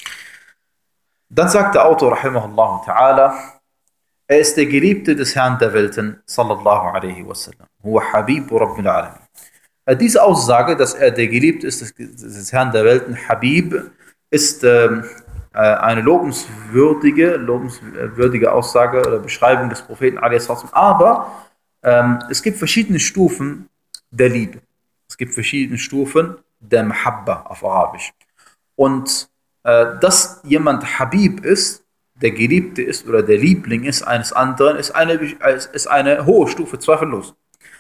Dann sagt der Autor, rahimahullah ta'ala, er ist der Geliebte des Herrn der Welten, sallallahu alaihi wasallam. Huwa Habibu Rabbil Alamin. Diese Aussage, dass er der Geliebte ist des, des Herrn der Welten, Habib, ist ähm, eine lobenswürdige, lobenswürdige Aussage oder Beschreibung des Propheten, aber ähm, es gibt verschiedene Stufen der Liebe. Es gibt verschiedene Stufen der Mahabba auf Arabisch. Und äh, dass jemand Habib ist, der Geliebte ist oder der Liebling ist eines anderen, ist eine, ist eine hohe Stufe, zweifellos.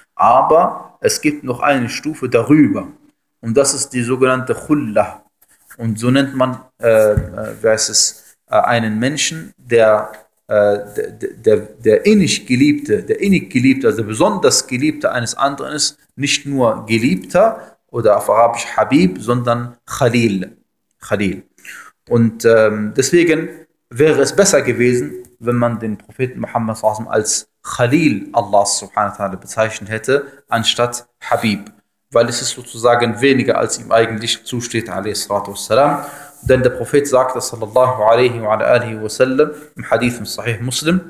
Aber es gibt noch eine Stufe darüber. Und das ist die sogenannte Khullah. Und so nennt man äh, äh, es, äh, einen Menschen, der, äh, der, der, der innig Geliebte, der innig Geliebte, also besonders Geliebte eines anderen ist, nicht nur Geliebter oder auf Arabisch Habib, sondern Khalil. Khalil. Und ähm, deswegen wäre es besser gewesen, wenn man den Propheten Muhammad als Khalil Allah subhanahu wa ta'ala bezeichnet hätte, anstatt Habib. Weil es ist sozusagen weniger, als ihm eigentlich zusteht, alayhi salatu wassalam. Denn der Prophet sagte, sallallahu alaihi wa alihi wa sallam, im Hadith im Sahih Muslim,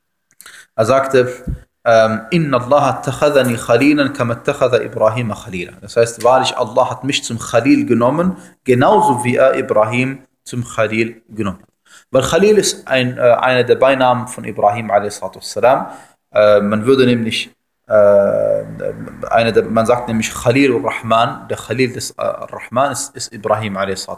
er sagte, Inna Allah attakhadhani khalilan kama attakhadha Ibrahim khalila. Das heißt, wahrlich, Allah hat mich zum Khalil genommen, genauso wie er Ibrahim zum Khalil genommen hat. Weil Khalil ist ein, äh, einer der Beinamen von Ibrahim a s. Äh, man würde nämlich, äh, eine der, man sagt nämlich Khalil al-Rahman, der Khalil des äh, Rahman ist, ist Ibrahim a s.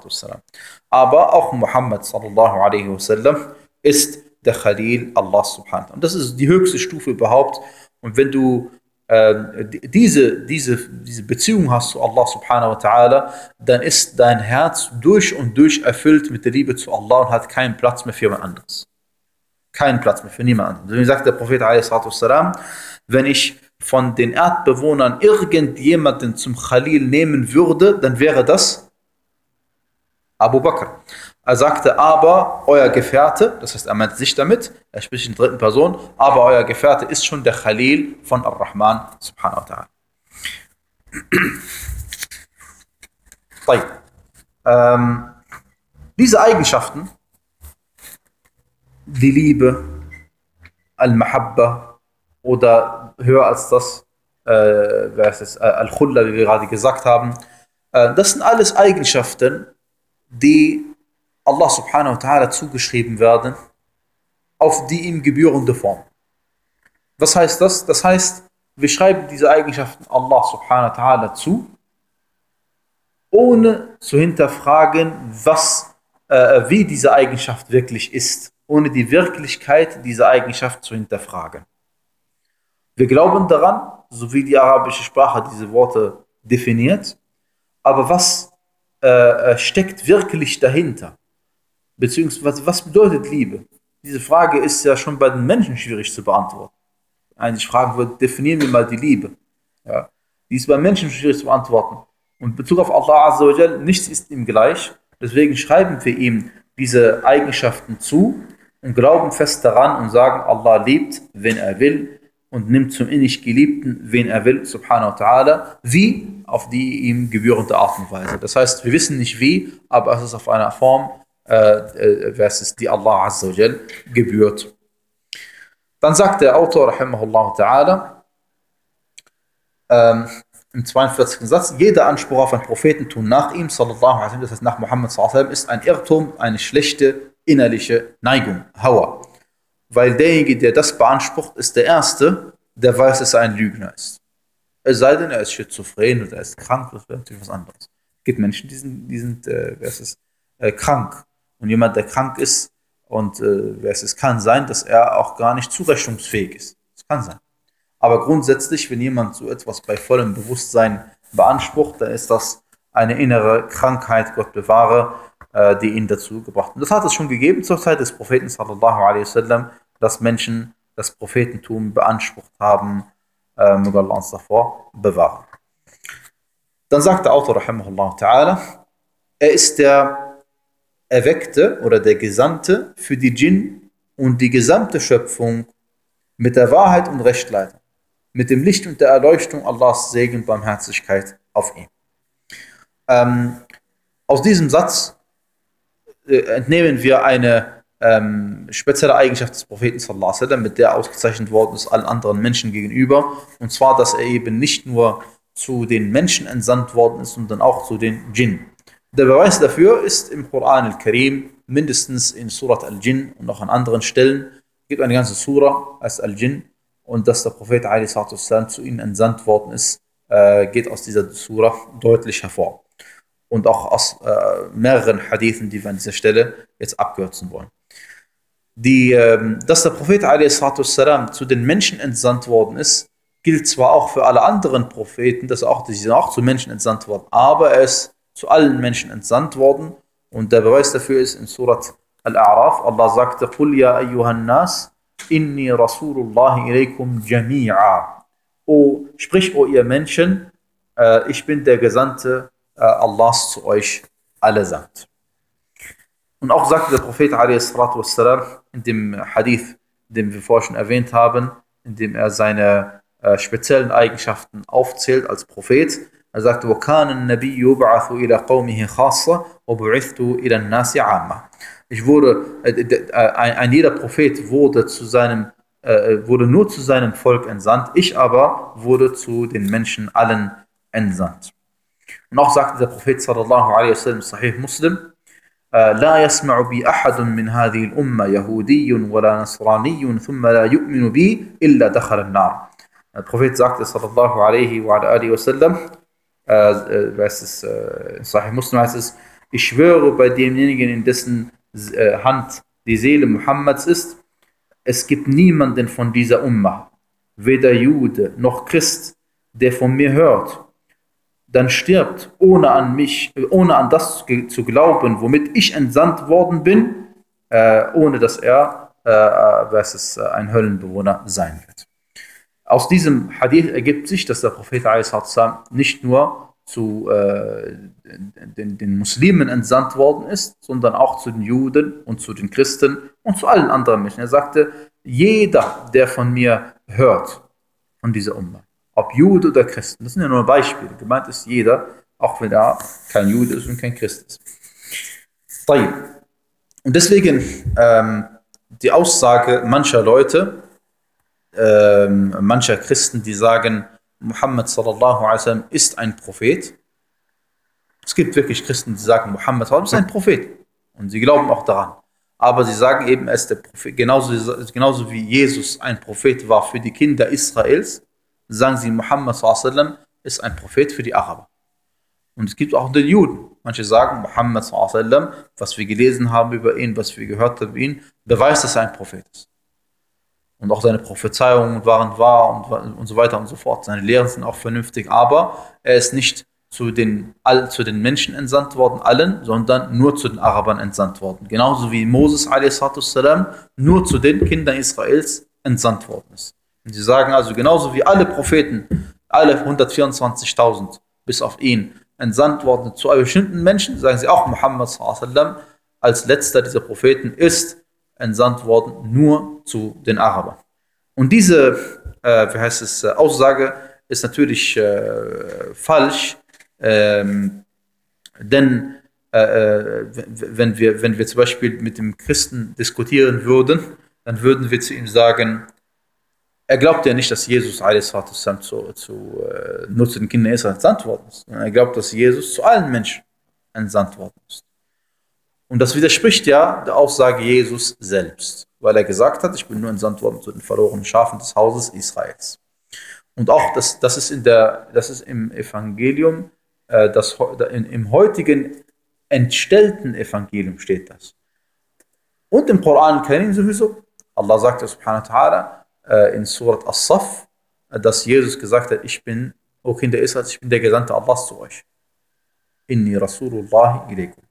Aber auch Muhammad sallallahu alaihi wasallam ist der Khalil Allah subhanahu. Und das ist die höchste Stufe überhaupt. Und wenn du äh, diese, diese, diese Beziehung hast zu Allah subhanahu wa ta'ala, dann ist dein Herz durch und durch erfüllt mit der Liebe zu Allah und hat keinen Platz mehr für jemand anderes. Keinen Platz mehr für niemand anderes. Deswegen sagt der Prophet a.s.w., wenn ich von den Erdbewohnern irgendjemanden zum Khalil nehmen würde, dann wäre das Abu Bakr. Er sagte, aber euer Gefährte, das heißt, er meint sich damit, er spricht in der dritten Person, aber euer Gefährte ist schon der Khalil von Ar-Rahman subhanahu wa ta'ala. Ähm, diese Eigenschaften, die Liebe, Al-Mahabba oder höher als das, äh, Al-Khulla, wie wir gerade gesagt haben, äh, das sind alles Eigenschaften, die Allah subhanahu wa ta'ala zugeschrieben werden, auf die ihm gebührende Form. Was heißt das? Das heißt, wir schreiben diese Eigenschaften Allah subhanahu wa ta'ala zu, ohne zu hinterfragen, was, äh, wie diese Eigenschaft wirklich ist, ohne die Wirklichkeit dieser Eigenschaft zu hinterfragen. Wir glauben daran, so wie die arabische Sprache diese Worte definiert, aber was äh, steckt wirklich dahinter? Beziehungsweise, was bedeutet Liebe? Diese Frage ist ja schon bei den Menschen schwierig zu beantworten. Eigentlich fragen würde, definieren wir mal die Liebe. Ja. Die ist bei Menschen schwierig zu beantworten. Und in Bezug auf Allah Azza wa Jal, nichts ist ihm gleich. Deswegen schreiben wir ihm diese Eigenschaften zu und glauben fest daran und sagen, Allah liebt, wen er will und nimmt zum innig Geliebten, wen er will, subhanahu wa ta'ala, wie auf die ihm gebührende Art und Weise. Das heißt, wir wissen nicht wie, aber es ist auf einer Form, Äh, versus die Allah Azza wa Jal gebührt. Dann sagt der Autor, rahimahullah ta'ala, ähm, im zweiundvierzigsten Satz, jeder Anspruch auf einen Prophetentum nach ihm, sallallahu alaihi wasallam, das heißt nach Muhammad sallallahu alaihi wasallam, ist ein Irrtum, eine schlechte innerliche Neigung, Hawa. Weil derjenige, der das beansprucht, ist der Erste, der weiß, dass er ein Lügner ist. Es sei denn, er ist schizophren oder er ist krank, das wäre natürlich was anderes. Es gibt Menschen, die sind, die sind äh, versus, äh, krank. Und jemand, der krank ist, und äh, es kann sein, dass er auch gar nicht zurechnungsfähig ist. Das kann sein. Aber grundsätzlich, wenn jemand so etwas bei vollem Bewusstsein beansprucht, dann ist das eine innere Krankheit, Gott bewahre, äh, die ihn dazu gebracht haben. Das hat es schon gegeben zur Zeit des Propheten sallallahu alaihi wasallam, dass Menschen das Prophetentum beansprucht haben, äh, möge Allah uns davor bewahren. Dann sagt der Autor, rahimahullah ta'ala, er ist der Erweckte oder der Gesandte für die Djinn und die gesamte Schöpfung mit der Wahrheit und Rechtleitung, mit dem Licht und der Erleuchtung Allahs Segen und Barmherzigkeit auf ihm. Ähm, aus diesem Satz äh, entnehmen wir eine ähm, spezielle Eigenschaft des Propheten sallallahu alaihi wasallam, mit der ausgezeichnet worden ist allen anderen Menschen gegenüber, und zwar, dass er eben nicht nur zu den Menschen entsandt worden ist, sondern auch zu den Djinn. Der Beweis dafür ist im Koran al-Karim, mindestens in Surat al-Jinn und auch an anderen Stellen. Es gibt eine ganze Surah als al-Jinn, und dass der Prophet a.s. zu ihnen entsandt worden ist, äh, geht aus dieser Surah deutlich hervor. Und auch aus äh, mehreren Hadithen, die wir an dieser Stelle jetzt abkürzen wollen. Die, äh, dass der Prophet a.s. zu den Menschen entsandt worden ist, gilt zwar auch für alle anderen Propheten, dass auch, die sind auch zu Menschen entsandt worden, aber er ist zu allen Menschen entsandt worden, und der Beweis dafür ist in Surat Al-A'raf. Allah sagte: Qul ya ayyuhan nas, inni rasulullahi ilaykum jami'a. O, sprich, o ihr Menschen, äh, ich bin der Gesandte äh, Allahs zu euch allesamt. Und auch sagte der Prophet a.s. in dem Hadith, den wir vorhin schon erwähnt haben, in dem er seine äh, speziellen Eigenschaften aufzählt als Prophet. Er sagte: وَكَانَ النَّبِيُّ يُبْعَثُ إِلَى قَوْمِهِ خَاصَّةً وَبُعِثْتُ إِلَى النَّاسِ عَامَّةً. Ich wurde, äh, äh, ein, ein jeder Prophet wurde zu seinem, äh, wurde nur zu seinem Volk entsandt, ich aber wurde zu den Menschen allen entsandt. Und auch sagte der Prophet sallallahu alaihi wasallam, Sahih Muslim: لا يسمع بي أحد من هذه الأمة يهودي ولا نصراني ثم لا يؤمن بي إلا دخل النار. Der Prophet sagte sallallahu alaihi wa alihi wasallam, äh, äh, es ist, äh, Sahih Muslim heißt es: Ich schwöre bei demjenigen, in dessen äh, Hand die Seele Muhammads ist, es gibt niemanden von dieser Ummah, weder Jude noch Christ, der von mir hört, dann stirbt, ohne an mich, ohne an das zu glauben, womit ich entsandt worden bin, äh, ohne dass er äh, versus, äh, ein Höllenbewohner sein wird. Aus diesem Hadith ergibt sich, dass der Prophet nicht nur zu äh, den, den Muslimen entsandt worden ist, sondern auch zu den Juden und zu den Christen und zu allen anderen Menschen. Er sagte: Jeder, der von mir hört, von dieser Ummah, ob Jude oder Christen, das sind ja nur Beispiele. Gemeint ist jeder, auch wenn er kein Jude ist und kein Christ ist. Und deswegen ähm, die Aussage mancher Leute, ähm, mancher Christen, die sagen, Muhammad sallallahu alaihi wasallam ist ein Prophet. Es gibt wirklich Christen, die sagen, Muhammad sallallahu alaihi wasallam ist ein Prophet. Und sie glauben auch daran. Aber sie sagen eben, er ist der Prophet. Genauso, genauso wie Jesus ein Prophet war für die Kinder Israels, sagen sie, Muhammad sallallahu alaihi wasallam ist ein Prophet für die Araber. Und es gibt auch den Juden. Manche sagen, Muhammad sallallahu alaihi wasallam, was wir gelesen haben über ihn, was wir gehört haben über ihn, beweist, dass er ein Prophet ist. Und auch seine Prophezeiungen waren wahr und, und so weiter und so fort. Seine Lehren sind auch vernünftig, aber er ist nicht zu den, all, zu den Menschen entsandt worden, allen, sondern nur zu den Arabern entsandt worden. Genauso wie Moses a s. nur zu den Kindern Israels entsandt worden ist. Und sie sagen also, genauso wie alle Propheten, alle hundertvierundzwanzigtausend bis auf ihn, entsandt worden zu bestimmten Menschen, sagen sie auch, Muhammad sallallahu alaihi wasallam als letzter dieser Propheten ist entsandt worden nur zu den Arabern. Und diese äh, wie heißt es, Aussage ist natürlich äh, falsch, ähm, denn äh, wenn, wir, wenn wir zum Beispiel mit dem Christen diskutieren würden, dann würden wir zu ihm sagen, er glaubt ja nicht, dass Jesus a s. zu, zu, äh, nur zu den Kindern Israel entsandt worden ist, sondern er glaubt, dass Jesus zu allen Menschen entsandt worden ist. Und das widerspricht ja der Aussage Jesus selbst, weil er gesagt hat, ich bin nur entsandt worden zu den verlorenen Schafen des Hauses Israels. Und auch das, das, ist, in der, das ist im Evangelium, äh, das, in, im heutigen entstellten Evangelium steht das. Und im Koran kennen sowieso. Allah sagt subhanahu wa ta'ala äh, in Surat As-Saff, äh, dass Jesus gesagt hat, ich bin, o Kinder Israels, ich bin der Gesandte Allahs zu euch. Inni Rasulullah ilaykum.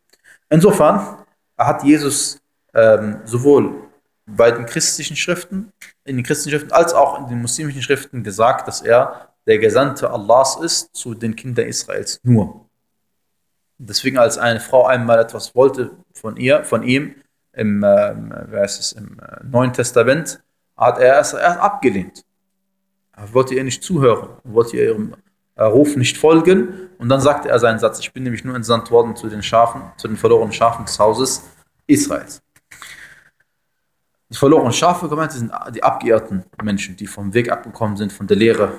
Insofern hat Jesus ähm, sowohl bei den christlichen Schriften, in den christlichen Schriften, als auch in den muslimischen Schriften gesagt, dass er der Gesandte Allahs ist zu den Kindern Israels nur. Deswegen, als eine Frau einmal etwas wollte von ihr, von ihm, im, äh, wer ist es, im äh, Neuen Testament, hat er es erst abgelehnt. Er wollte ihr nicht zuhören, wollte ihrem äh, Ruf nicht folgen. Und dann sagte er seinen Satz: Ich bin nämlich nur entsandt worden zu den Schafen, zu den verlorenen Schafen des Hauses Israels. Die verlorenen Schafe gemeint sind die abgeirrten Menschen, die vom Weg abgekommen sind, von der Lehre,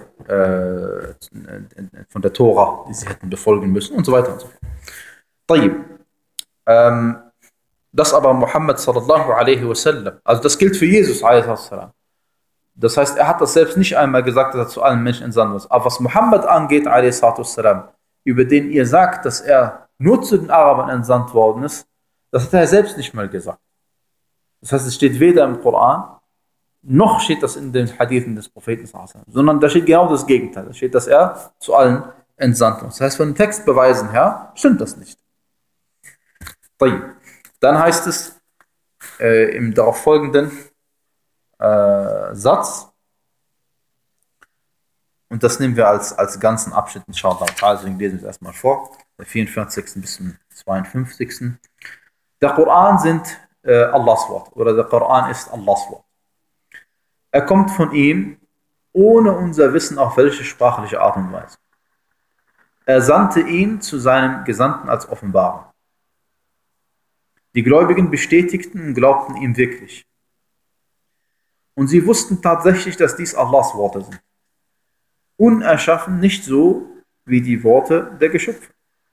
äh, von der Tora, die sie hätten befolgen müssen und so weiter und so fort. طيب. Ähm, das aber Muhammad sallallahu alaihi wasallam, also das gilt für Jesus alaihi wasallam. Das heißt, er hat das selbst nicht einmal gesagt, dass er zu allen Menschen entsandt ist. Aber was Muhammad angeht, alaihi wasallam, über den ihr sagt, dass er nur zu den Arabern entsandt worden ist, das hat er selbst nicht mal gesagt. Das heißt, es steht weder im Koran, noch steht das in den Hadithen des Propheten, sondern da steht genau das Gegenteil. Da steht, dass er zu allen entsandt ist. Das heißt, von den Textbeweisen her stimmt das nicht. Dann heißt es äh, im darauf folgenden äh, Satz, und das nehmen wir als, als ganzen Abschnitt, inshallah, deswegen lesen wir es erstmal vor, der vierundvierzigsten bis zum zweiundfünfzigsten Der Koran sind äh, Allahs Wort, oder der Koran ist Allahs Wort. Er kommt von ihm, ohne unser Wissen auf welche sprachliche Art und Weise. Er sandte ihn zu seinem Gesandten als Offenbarer. Die Gläubigen bestätigten und glaubten ihm wirklich. Und sie wussten tatsächlich, dass dies Allahs Worte sind. Unerschaffen, nicht so wie die Worte der Geschöpfe.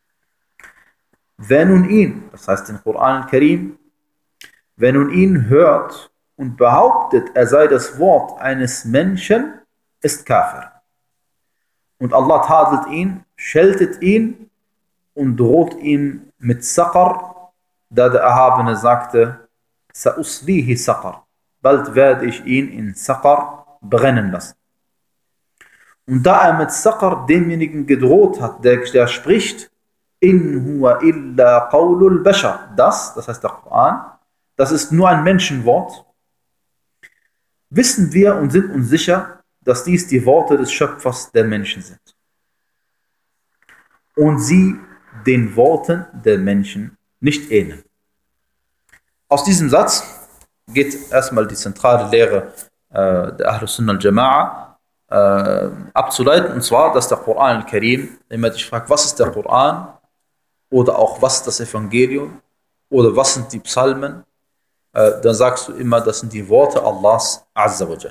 Wer nun ihn, das heißt den Koran al-Karim, wer nun ihn hört und behauptet, er sei das Wort eines Menschen, ist Kafir. Und Allah tadelt ihn, scheltet ihn und droht ihm mit Saqar, da der Erhabene sagte: Sa'uslihi Saqar, bald werde ich ihn in Saqar brennen lassen. Und da er mit Saqar demjenigen gedroht hat, der, der spricht: In huwa illa qawlul bashar, das, das heißt der Koran, das ist nur ein Menschenwort, wissen wir und sind uns sicher, dass dies die Worte des Schöpfers der Menschen sind. Und sie den Worten der Menschen nicht ähneln. Aus diesem Satz geht erstmal die zentrale Lehre äh, der Ahlus Sunnah al-Jama'a äh, abzuleiten, und zwar, dass der Koran al-Karim, wenn man dich fragt, was ist der Koran, oder auch was ist das Evangelium, oder was sind die Psalmen, äh, dann sagst du immer, das sind die Worte Allahs Azza wa Jal.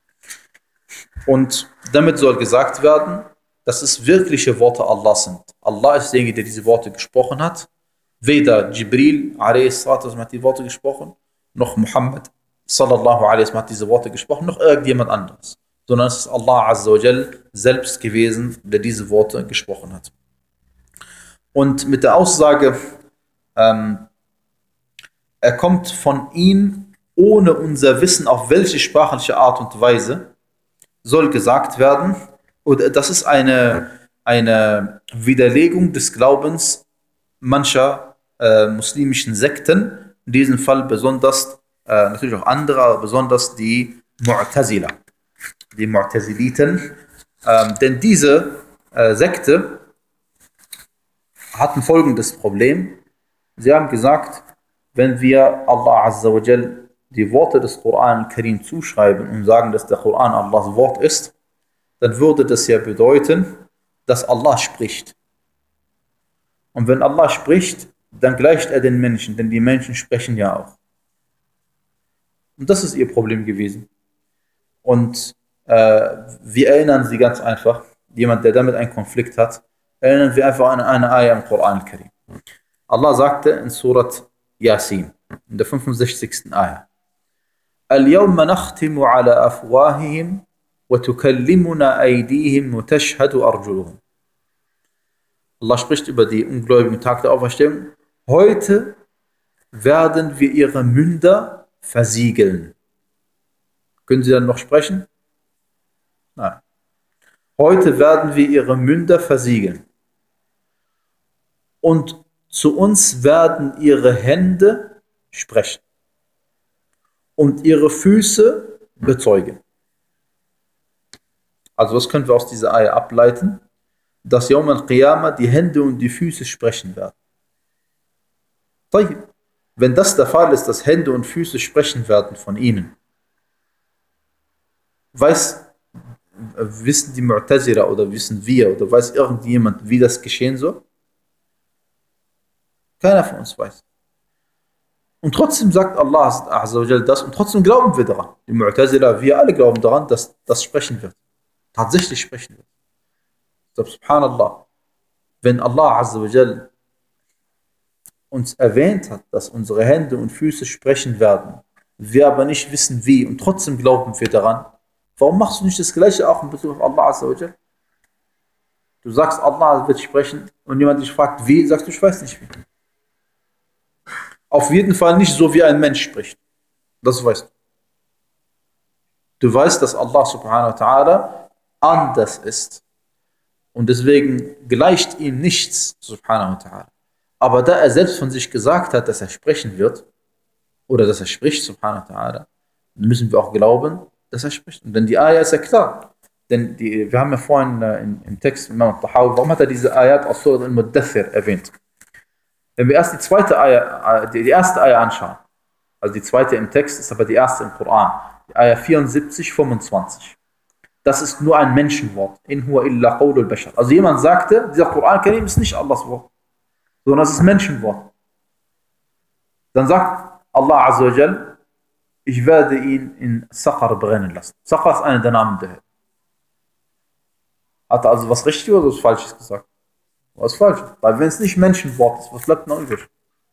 Und damit soll gesagt werden, dass es wirkliche Worte Allahs sind. Allah ist derjenige, der diese Worte gesprochen hat. Weder Jibril a s. hat die Worte gesprochen, noch Muhammad sallallahu alaihi wasallam hat diese Worte gesprochen, noch irgendjemand anderes. Sondern es ist Allah Azza wa Jal selbst gewesen, der diese Worte gesprochen hat. Und mit der Aussage, ähm, er kommt von ihm ohne unser Wissen auf welche sprachliche Art und Weise, soll gesagt werden, oder das ist eine, eine Widerlegung des Glaubens mancher äh, muslimischen Sekten, in diesem Fall besonders, äh, natürlich auch andere, aber besonders die Mu'tazila, die Mu'taziliten, ähm, denn diese äh, Sekte hatten folgendes Problem. Sie haben gesagt, wenn wir Allah Azza wa Jal die Worte des Koran al-Karim zuschreiben und sagen, dass der Koran Allahs Wort ist, dann würde das ja bedeuten, dass Allah spricht. Und wenn Allah spricht, dann gleicht er den Menschen, denn die Menschen sprechen ja auch. Und das ist ihr Problem gewesen. Und äh, wir erinnern sie ganz einfach, jemand, der damit einen Konflikt hat, erinnern wir einfach an eine Ayah im Koran al-Karim. Allah sagte in Surat Yasin, in der fünfundsechzigsten Ayah: اليوم نختم على أفواههم وتكلمنا أيديهم وتشهد أرجلهم. Allah spricht über die Ungläubigen Tag der Auferstehung. Heute werden wir ihre Münder versiegeln. Können Sie dann noch sprechen? Nein. Heute werden wir ihre Münder versiegeln. Und zu uns werden ihre Hände sprechen und ihre Füße bezeugen. Also was können wir aus dieser Ayah ableiten? Dass Yawm al-Qiyamah die Hände und die Füße sprechen werden. Wenn das der Fall ist, dass Hände und Füße sprechen werden von ihnen, weiß, wissen die Mu'tazila oder wissen wir oder weiß irgendjemand, wie das geschehen soll? Keiner von uns weiß. Und trotzdem sagt Allah Azza wa Jal das und trotzdem glauben wir daran. Die Mu'tazila, wir alle glauben daran, dass das sprechen wird. Tatsächlich sprechen wird. Subhanallah. Wenn Allah Azza wa Jal uns erwähnt hat, dass unsere Hände und Füße sprechen werden, wir aber nicht wissen wie und trotzdem glauben wir daran, warum machst du nicht das Gleiche auch in Bezug auf Allah Azza wa Jal? Du sagst, Allah wird sprechen und jemand dich fragt, wie, sagst du, ich weiß nicht wie. Auf jeden Fall nicht so, wie ein Mensch spricht. Das weißt du. Du weißt, dass Allah subhanahu wa ta'ala anders ist. Und deswegen gleicht ihm nichts, subhanahu wa ta'ala. Aber da er selbst von sich gesagt hat, dass er sprechen wird, oder dass er spricht, subhanahu wa ta'ala, dann müssen wir auch glauben, dass er spricht. Und denn die Ayah ist ja klar. Denn die, wir haben ja vorhin äh, in, im Text, Imam al-Tahawi, warum hat er diese Ayat aus Surat al-Muddathir erwähnt? Wenn wir erst die zweite Ayah, die, die erste Ayah anschauen, also die zweite im Text ist aber die erste im Koran, die Ayah vierundsiebzig, fünfundzwanzig. Das ist nur ein Menschenwort. In huwa illa qawlul bashar. Also jemand sagte, dieser Koran-Karim ist nicht Allahs Wort, sondern es ist Menschenwort. Dann sagt Allah Azza wa Jal, ich werde ihn in Saqar brennen lassen. Saqar ist einer der Namen der Hölle. Hat er also was Richtiges oder was Falsches gesagt? Was falsch. Weil wenn es nicht Menschenwort ist, was bleibt noch übrig?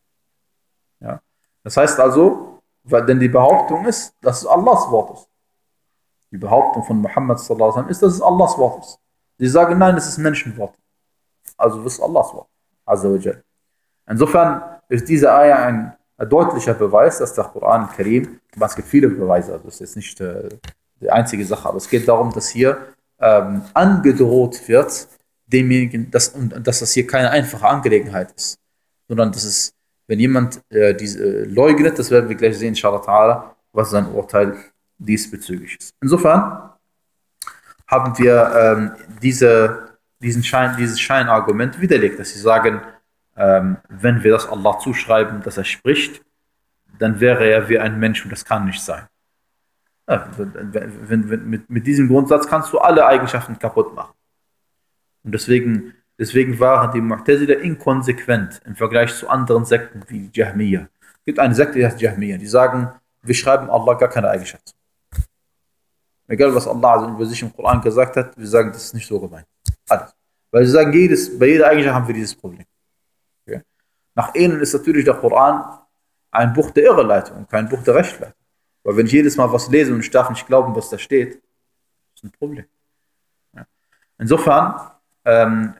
Ja. Das heißt also, weil, denn die Behauptung ist, dass es Allahs Wort ist. Die Behauptung von Muhammad sallallahu alaihi wasallam ist, dass es Allahs Wort ist. Sie sagen, nein, es ist Menschenwort. Also es ist Allahs Wort. Azza wa Jal. Insofern ist diese Ayah ein, ein deutlicher Beweis, dass der Koran Karim, es gibt viele Beweise, also das ist jetzt nicht äh, die einzige Sache, aber es geht darum, dass hier ähm, angedroht wird, demjenigen, dass, und, dass das hier keine einfache Angelegenheit ist, sondern dass es, wenn jemand äh, diese äh, leugnet, das werden wir gleich sehen, inshallah ta'ala, was sein Urteil diesbezüglich ist. Insofern haben wir ähm, diese, diesen Schein, dieses Scheinargument widerlegt, dass sie sagen, ähm, wenn wir das Allah zuschreiben, dass er spricht, dann wäre er wie ein Mensch und das kann nicht sein. Ja, wenn, wenn, wenn, mit, mit diesem Grundsatz kannst du alle Eigenschaften kaputt machen. Und deswegen, deswegen waren die Mu'tazila inkonsequent im Vergleich zu anderen Sekten wie die Jahmiyyah. Es gibt eine Sekte, die heißt Jahmiyyah, die sagen, wir schreiben Allah gar keine Eigenschaft zu. Egal, was Allah über sich im Koran gesagt hat, wir sagen, das ist nicht so gemeint. Alles. Weil sie sagen, jedes, bei jeder Eigenschaft haben wir dieses Problem. Okay? Nach ihnen ist natürlich der Koran ein Buch der Irreleitung und kein Buch der Rechtleitung. Weil wenn ich jedes Mal was lese und ich darf nicht glauben, was da steht, ist ein Problem. Ja. Insofern, ähm,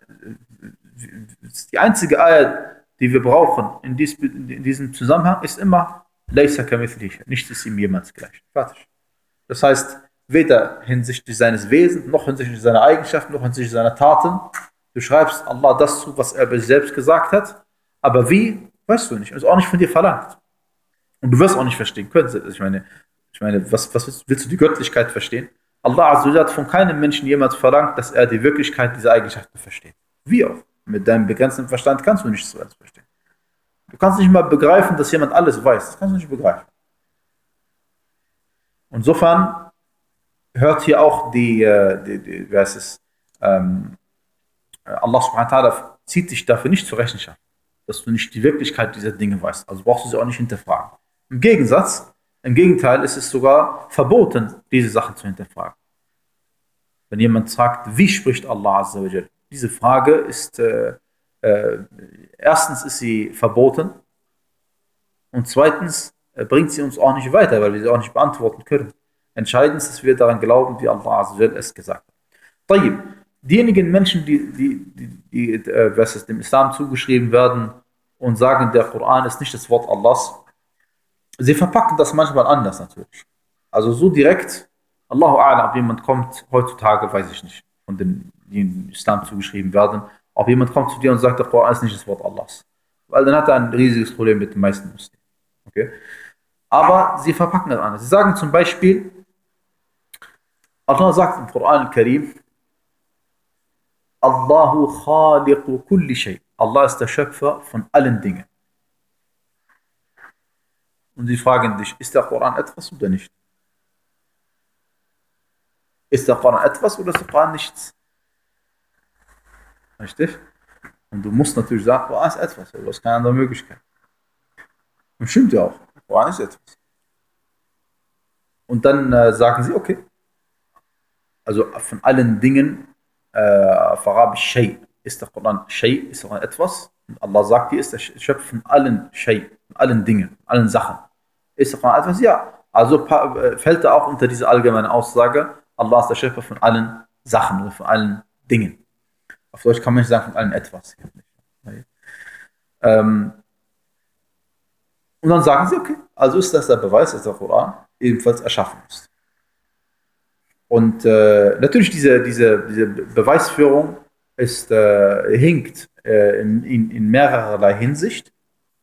die einzige Ayah, die wir brauchen in, dies, in diesem Zusammenhang, ist immer Laysa kamithlihi, nichts ist ihm jemals gleich. Fertig. Das heißt, weder hinsichtlich seines Wesens, noch hinsichtlich seiner Eigenschaften, noch hinsichtlich seiner Taten. Du schreibst Allah das zu, was er bei sich selbst gesagt hat, aber wie, weißt du nicht. Und ist auch nicht von dir verlangt. Und du wirst auch nicht verstehen können. Ich meine, ich meine was, was willst, willst du die Göttlichkeit verstehen? Allah Azza wa Jalla hat von keinem Menschen jemals verlangt, dass er die Wirklichkeit dieser Eigenschaften versteht. Wie auch? Mit deinem begrenzten Verstand kannst du nichts alles verstehen. Du kannst nicht mal begreifen, dass jemand alles weiß. Das kannst du nicht begreifen. Insofern hört hier auch die, die, die wie heißt es, ähm, Allah subhanahu wa ta'ala zieht dich dafür nicht zur Rechenschaft, dass du nicht die Wirklichkeit dieser Dinge weißt. Also brauchst du sie auch nicht hinterfragen. Im Gegensatz, im Gegenteil ist es sogar verboten, diese Sachen zu hinterfragen. Wenn jemand fragt, wie spricht Allah Azza wa Jal? Diese Frage ist, äh, äh, erstens ist sie verboten und zweitens äh, bringt sie uns auch nicht weiter, weil wir sie auch nicht beantworten können. Entscheidend ist, dass wir daran glauben, wie Allah Azza wa Jal es gesagt hat. Tayyib. Diejenigen Menschen, die, die, die, die äh, was es dem Islam zugeschrieben werden und sagen, der Koran ist nicht das Wort Allahs, sie verpacken das manchmal anders natürlich. Also so direkt, Allahu A'lam, ob jemand kommt, heutzutage weiß ich nicht, von denen, die im Islam zugeschrieben werden, ob jemand kommt zu dir und sagt, der Koran ist nicht das Wort Allahs. weil dann hat er ein riesiges Problem mit den meisten Muslimen. Okay? Aber sie verpacken das anders. Sie sagen zum Beispiel, Allah sagt im Koran al-Karim, Allahu khaliqu kulli shay. Allah ist der Schöpfer von allen Dingen. Und sie fragen dich, ist der Koran etwas oder nicht? Ist der Koran etwas oder ist der Koran nichts? Richtig? Und du musst natürlich sagen, Koran ist etwas, aber du hast keine andere Möglichkeit. Und stimmt ja auch, Koran ist etwas. Und dann äh, sagen sie, okay, also von allen Dingen, Farabi Shay, ist der Koran Shay, ist der Koran etwas. Und Allah sagt, hier ist der Schöpfer von allen Shay, von allen Dingen, allen Sachen. Ist der Koran etwas? Ja. Also fällt er auch unter diese allgemeine Aussage, Allah ist der Schöpfer von allen Sachen oder von allen Dingen. Auf Deutsch kann man nicht sagen, von allen etwas. Ähm, und dann sagen sie, okay, also ist das der Beweis, dass der Koran ebenfalls erschaffen ist. Und äh, natürlich diese, diese, diese Beweisführung ist, äh, hinkt äh, in, in, in mehrerlei Hinsicht.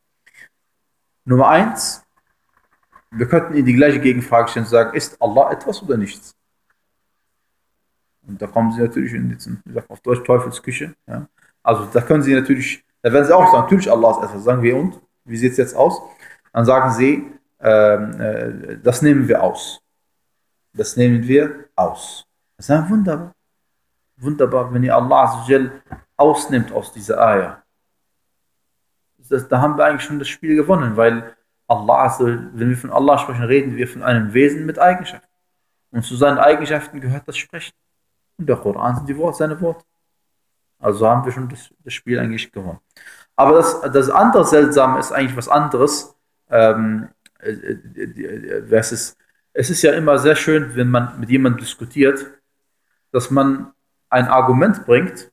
Nummer eins, wir könnten Ihnen die gleiche Gegenfrage stellen und sagen, ist Allah etwas oder nichts? Und da kommen Sie natürlich in diesen, wie sagt man auf Deutsch, Teufelsküche. Ja? Also da können Sie natürlich, da werden Sie auch sagen, natürlich Allah ist etwas. Sagen wir, und? Wie sieht es jetzt aus? Dann sagen Sie, äh, äh, das nehmen wir aus. Das nehmen wir aus. Das ist ja wunderbar. Wunderbar, wenn ihr Allah ausnimmt aus dieser Ayah. Das, da haben wir eigentlich schon das Spiel gewonnen, weil Allah, also, wenn wir von Allah sprechen, reden wir von einem Wesen mit Eigenschaften. Und zu seinen Eigenschaften gehört das Sprechen. Und der Koran sind die Worte, seine Worte. Also haben wir schon das, das Spiel eigentlich gewonnen. Aber das, das andere Seltsame ist eigentlich was anderes. Ähm, äh, äh, was ist Es ist ja immer sehr schön, wenn man mit jemandem diskutiert, dass man ein Argument bringt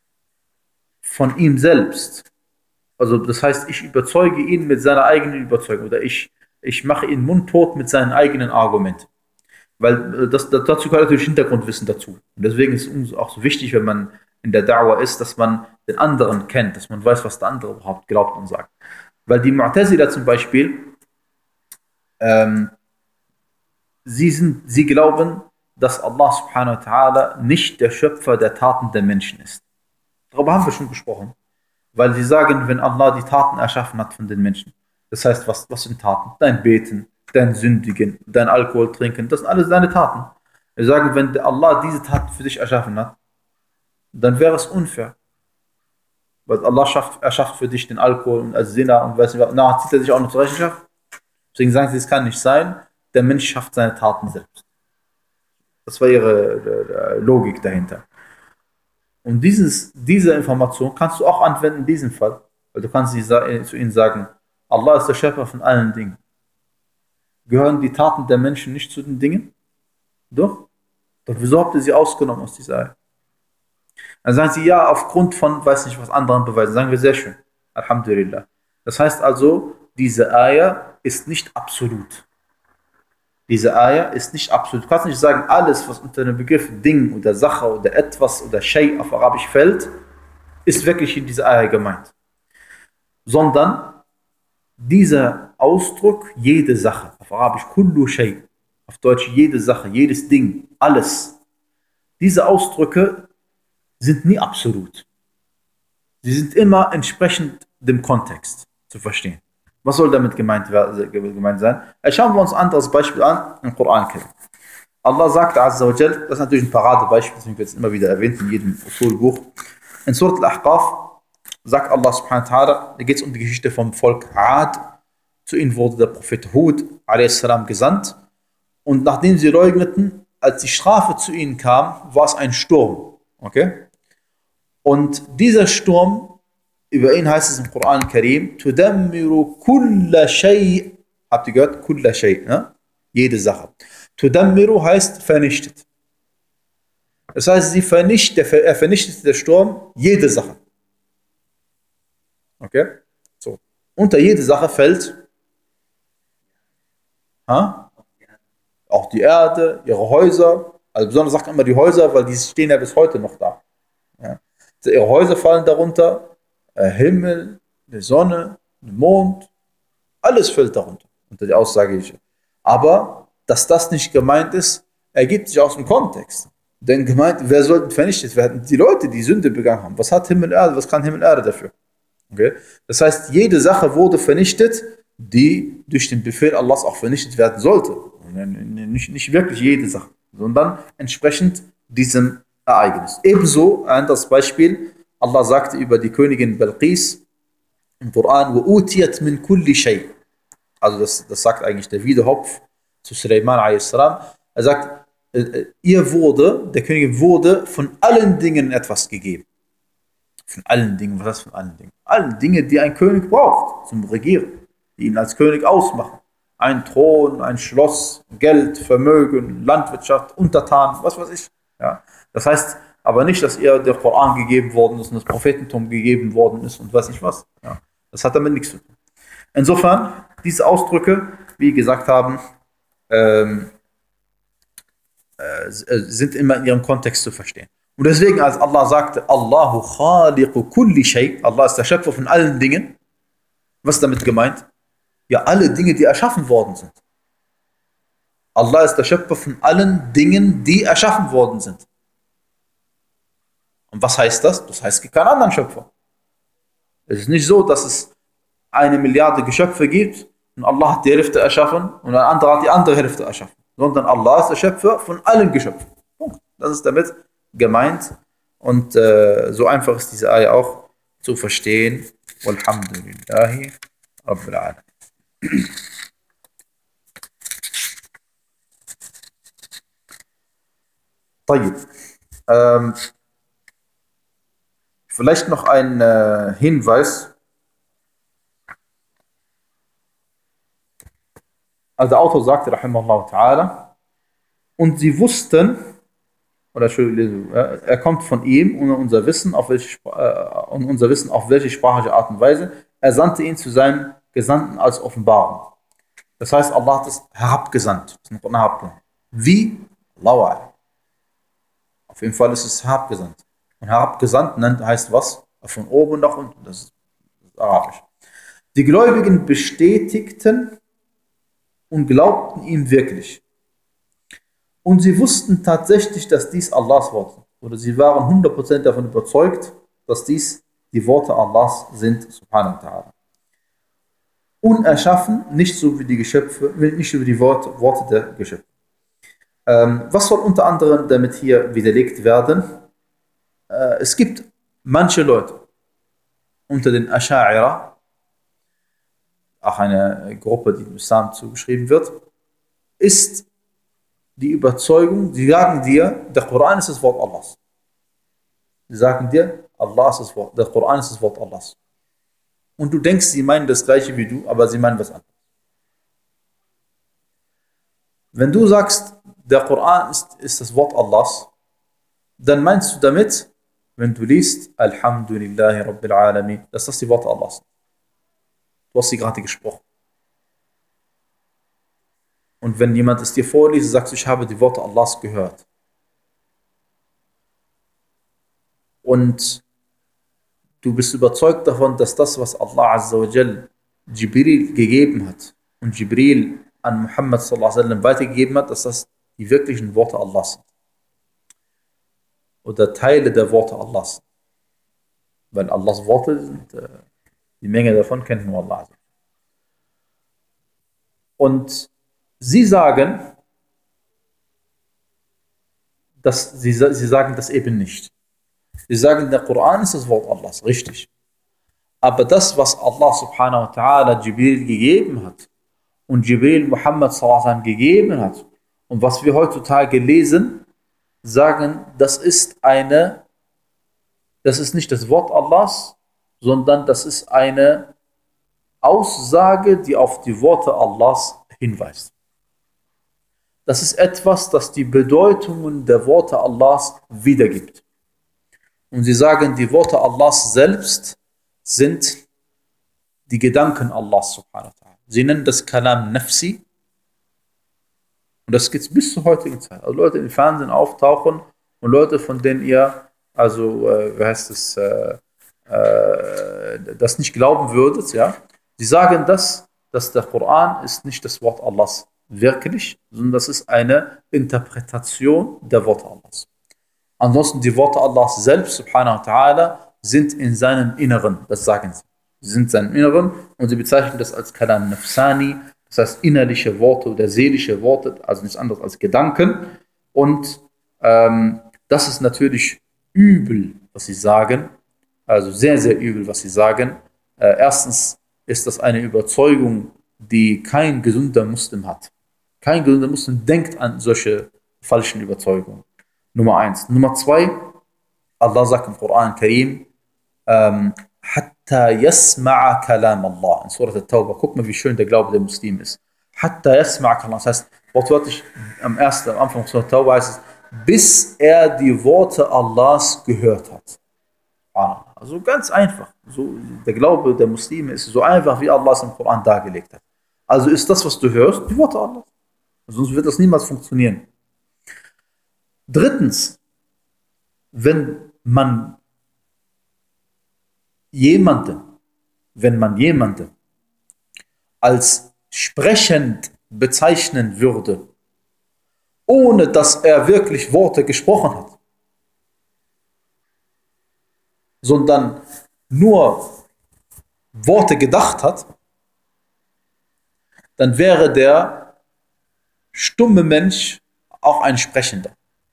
von ihm selbst. Also das heißt, ich überzeuge ihn mit seiner eigenen Überzeugung oder ich, ich mache ihn mundtot mit seinen eigenen Argumenten. Weil das, das, dazu gehört natürlich Hintergrundwissen dazu. Und deswegen ist es auch so wichtig, wenn man in der Da'wah ist, dass man den anderen kennt, dass man weiß, was der andere überhaupt glaubt und sagt. Weil die Mu'tazila zum Beispiel, ähm, Sie, sind, sie glauben, dass Allah subhanahu wa ta'ala nicht der Schöpfer der Taten der Menschen ist. Darüber haben wir schon gesprochen. Weil sie sagen, wenn Allah die Taten erschaffen hat von den Menschen, das heißt, was, was sind Taten? Dein Beten, dein Sündigen, dein Alkohol trinken, das sind alles deine Taten. Wir sagen, wenn Allah diese Taten für dich erschaffen hat, dann wäre es unfair. Weil Allah schafft, erschafft für dich den Alkohol und als Zina und weiß nicht was, na, zieht er sich auch noch zur Rechenschaft? Deswegen sagen sie, es kann nicht sein. Der Mensch schafft seine Taten selbst. Das war ihre äh, Logik dahinter. Und dieses, diese Information kannst du auch anwenden in diesem Fall. Weil du kannst zu ihnen sagen, Allah ist der Schöpfer von allen Dingen. Gehören die Taten der Menschen nicht zu den Dingen? Doch. Doch wieso habt ihr sie ausgenommen aus dieser Ayah? Dann sagen sie, ja, aufgrund von, weiß nicht was, anderen Beweisen. Sagen wir, sehr schön. Alhamdulillah. Das heißt also, diese Ayah ist nicht absolut. Diese Ayah ist nicht absolut. Du kannst nicht sagen, alles, was unter dem Begriff Ding oder Sache oder etwas oder Shay auf Arabisch fällt, ist wirklich in dieser Ayah gemeint. Sondern dieser Ausdruck, jede Sache, auf Arabisch kullu Shay, auf Deutsch jede Sache, jedes Ding, alles. Diese Ausdrücke sind nie absolut. Sie sind immer entsprechend dem Kontext zu verstehen. Was soll damit gemeint, gemeint sein? Schauen wir uns ein anderes Beispiel an im Koran. Allah sagt Azza wa Jal, das ist natürlich ein Paradebeispiel, das wird jetzt immer wieder erwähnt in jedem Usul-Buch. In Surat Al-Ahqaf sagt Allah subhanahu wa ta'ala, da geht es um die Geschichte vom Volk Ad. Zu ihnen wurde der Prophet Hud a s. gesandt. Und nachdem sie leugneten, als die Strafe zu ihnen kam, war es ein Sturm. Okay? Und dieser Sturm, über ihn heißt es im Koran Karim, Tudammiru kulla shay. Habt ihr gehört? Kulla shay, ne? Jede Sache. Tudammiru heißt vernichtet. Das heißt, sie vernichtet, er vernichtet der Sturm jede Sache. Okay? So. Unter jede Sache fällt ha? Auch die Erde, ihre Häuser. Also besonders sagt man immer die Häuser, weil die stehen ja bis heute noch da. Ja. Also ihre Häuser fallen darunter. Himmel, eine Sonne, ein Mond, alles fällt darunter, unter die Aussage. Aber, dass das nicht gemeint ist, ergibt sich aus dem Kontext. Denn gemeint, wer sollten vernichtet werden? Die Leute, die Sünde begangen haben. Was hat Himmel und Erde? Was kann Himmel und Erde dafür? Okay? Das heißt, jede Sache wurde vernichtet, die durch den Befehl Allahs auch vernichtet werden sollte. Nicht, nicht wirklich jede Sache, sondern entsprechend diesem Ereignis. Ebenso ein anderes Beispiel, Allah sagte über die Königin Balqis im Koran, وَأُوتِيَتْ مِنْ كُلِّ شَيْءٍ. Also das, das sagt eigentlich der Wiederhopf zu Sulaiman a s. Er sagt, ihr wurde, der Königin wurde von allen Dingen etwas gegeben. Von allen Dingen, was ist von allen Dingen? Allen Dingen, die ein König braucht zum Regieren, die ihn als König ausmachen. Ein Thron, ein Schloss, Geld, Vermögen, Landwirtschaft, Untertanen, was weiß ich. Ja? Das heißt aber nicht, dass ihr der Koran gegeben worden ist und das Prophetentum gegeben worden ist und weiß nicht was. Ja? Das hat damit nichts zu tun. Insofern, diese Ausdrücke, wie gesagt haben, ähm, äh, sind immer in ihrem Kontext zu verstehen. Und deswegen, als Allah sagte, Allahu khaliqu kulli shay, Allah ist der Schöpfer von allen Dingen, was ist damit gemeint? Ja, alle Dinge, die erschaffen worden sind. Allah ist der Schöpfer von allen Dingen, die erschaffen worden sind. Und was heißt das? Das heißt, es gibt keinen anderen Schöpfer. Es ist nicht so, dass es eine Milliarde Geschöpfe gibt und Allah hat die Hälfte erschaffen und ein anderer hat die andere Hälfte erschaffen. Sondern Allah ist der Schöpfer von allen Geschöpfen. Punkt. Das ist damit gemeint. Und äh, so einfach ist diese Ayah auch zu verstehen. Walhamdulillahi Rabbil Alamin. ähm, vielleicht noch ein äh, Hinweis. Also der Autor sagte, rahimahullah ta'ala, und sie wussten, oder er kommt von ihm und unser Wissen auf welche, äh, und unser Wissen auf welche sprachliche Art und Weise, er sandte ihn zu seinem Gesandten als Offenbarung. Das heißt, Allah hat es herabgesandt. Wie? Allah. Auf jeden Fall ist es herabgesandt. Und herabgesandt nennt, heißt was? Von oben nach unten. Das ist, das ist Arabisch. Die Gläubigen bestätigten und glaubten ihm wirklich. Und sie wussten tatsächlich, dass dies Allahs Worte sind. Oder sie waren hundert Prozent davon überzeugt, dass dies die Worte Allahs sind, subhanahu wa ta'ala. Unerschaffen, nicht so wie die Geschöpfe, nicht so wie die Worte, Worte der Geschöpfe. Ähm, was soll unter anderem damit hier widerlegt werden? Äh, es gibt manche Leute unter den Asha'ira, auch eine Gruppe, die im Islam zugeschrieben wird, ist die Überzeugung, sie sagen dir, der Koran ist das Wort Allahs. Sie sagen dir, Allah ist das Wort, der Koran ist das Wort Allahs. Und du denkst, sie meinen das gleiche wie du, aber sie meinen was anderes. Wenn du sagst, der Koran ist, ist das Wort Allahs, dann meinst du damit, wenn du liest, Alhamdulillahi Rabbil Alamin, dass das die Worte Allahs sind. Du hast sie gerade gesprochen. Und wenn jemand es dir vorliest, sagst du, ich habe die Worte Allahs gehört. Und du bist überzeugt davon, dass das, was Allah Azza wa Jal Jibril gegeben hat und Jibril an Muhammad sallallahu alaihi wasallam weitergegeben hat, dass das die wirklichen Worte Allahs sind. Oder Teile der Worte Allahs sind. Weil Allahs Worte sind, äh, die Menge davon kennt nur Allah. Und sie sagen, dass sie, sie sagen das eben nicht. Sie sagen, der Koran ist das Wort Allahs, richtig. Aber das, was Allah subhanahu wa ta'ala Jibril gegeben hat und Jibril Muhammad sallallahu alaihi wasallam gegeben hat und was wir heutzutage lesen, sagen, das ist eine, das ist nicht das Wort Allahs, sondern das ist eine Aussage, die auf die Worte Allahs hinweist. Das ist etwas, das die Bedeutungen der Worte Allahs wiedergibt. Und sie sagen, die Worte Allahs selbst sind die Gedanken Allahs subhanahu wa ta'ala. Sie nennen das Kalam Nafsi. Und das geht bis zur heutigen Zeit. Also Leute im Fernsehen auftauchen und Leute, von denen ihr, also, äh, wie heißt es, äh, äh, äh, das nicht glauben würdet, ja, sie sagen das, dass der Koran ist nicht das Wort Allahs wirklich, sondern das ist eine Interpretation der Worte Allahs. Ansonsten die Worte Allahs selbst, subhanahu wa ta'ala, sind in seinem Inneren, das sagen sie. Sie sind in seinem Inneren und sie bezeichnen das als Kalam Nafsani, das heißt innerliche Worte oder seelische Worte, also nichts anderes als Gedanken. Und ähm, das ist natürlich übel, was sie sagen, also sehr, sehr übel, was sie sagen. Äh, erstens ist das eine Überzeugung, die kein gesunder Muslim hat. Kein gesunder Muslim denkt an solche falschen Überzeugungen. Nummer eins. Nummer zwei, Allah sagt im Koran Karim, ähm, Hatta yasma'a kalam Allah. In Surah At-Tawbah. Guck mal, wie schön der Glaube der Muslim ist. Hatta yasma'a kalam Allah. Das heißt, wortwörtlich am ersten, am Anfang Surah At-Tawbah heißt es, bis er die Worte Allahs gehört hat. Also ganz einfach. So, der Glaube der Muslime ist so einfach, wie Allah es im Koran dargelegt hat. Also ist das, was du hörst, die Worte Allahs. Sonst wird das niemals funktionieren. Drittens, wenn man jemanden, wenn man jemanden als sprechend bezeichnen würde, ohne dass er wirklich Worte gesprochen hat, sondern nur Worte gedacht hat, dann wäre der stumme Mensch auch ein Sprechender.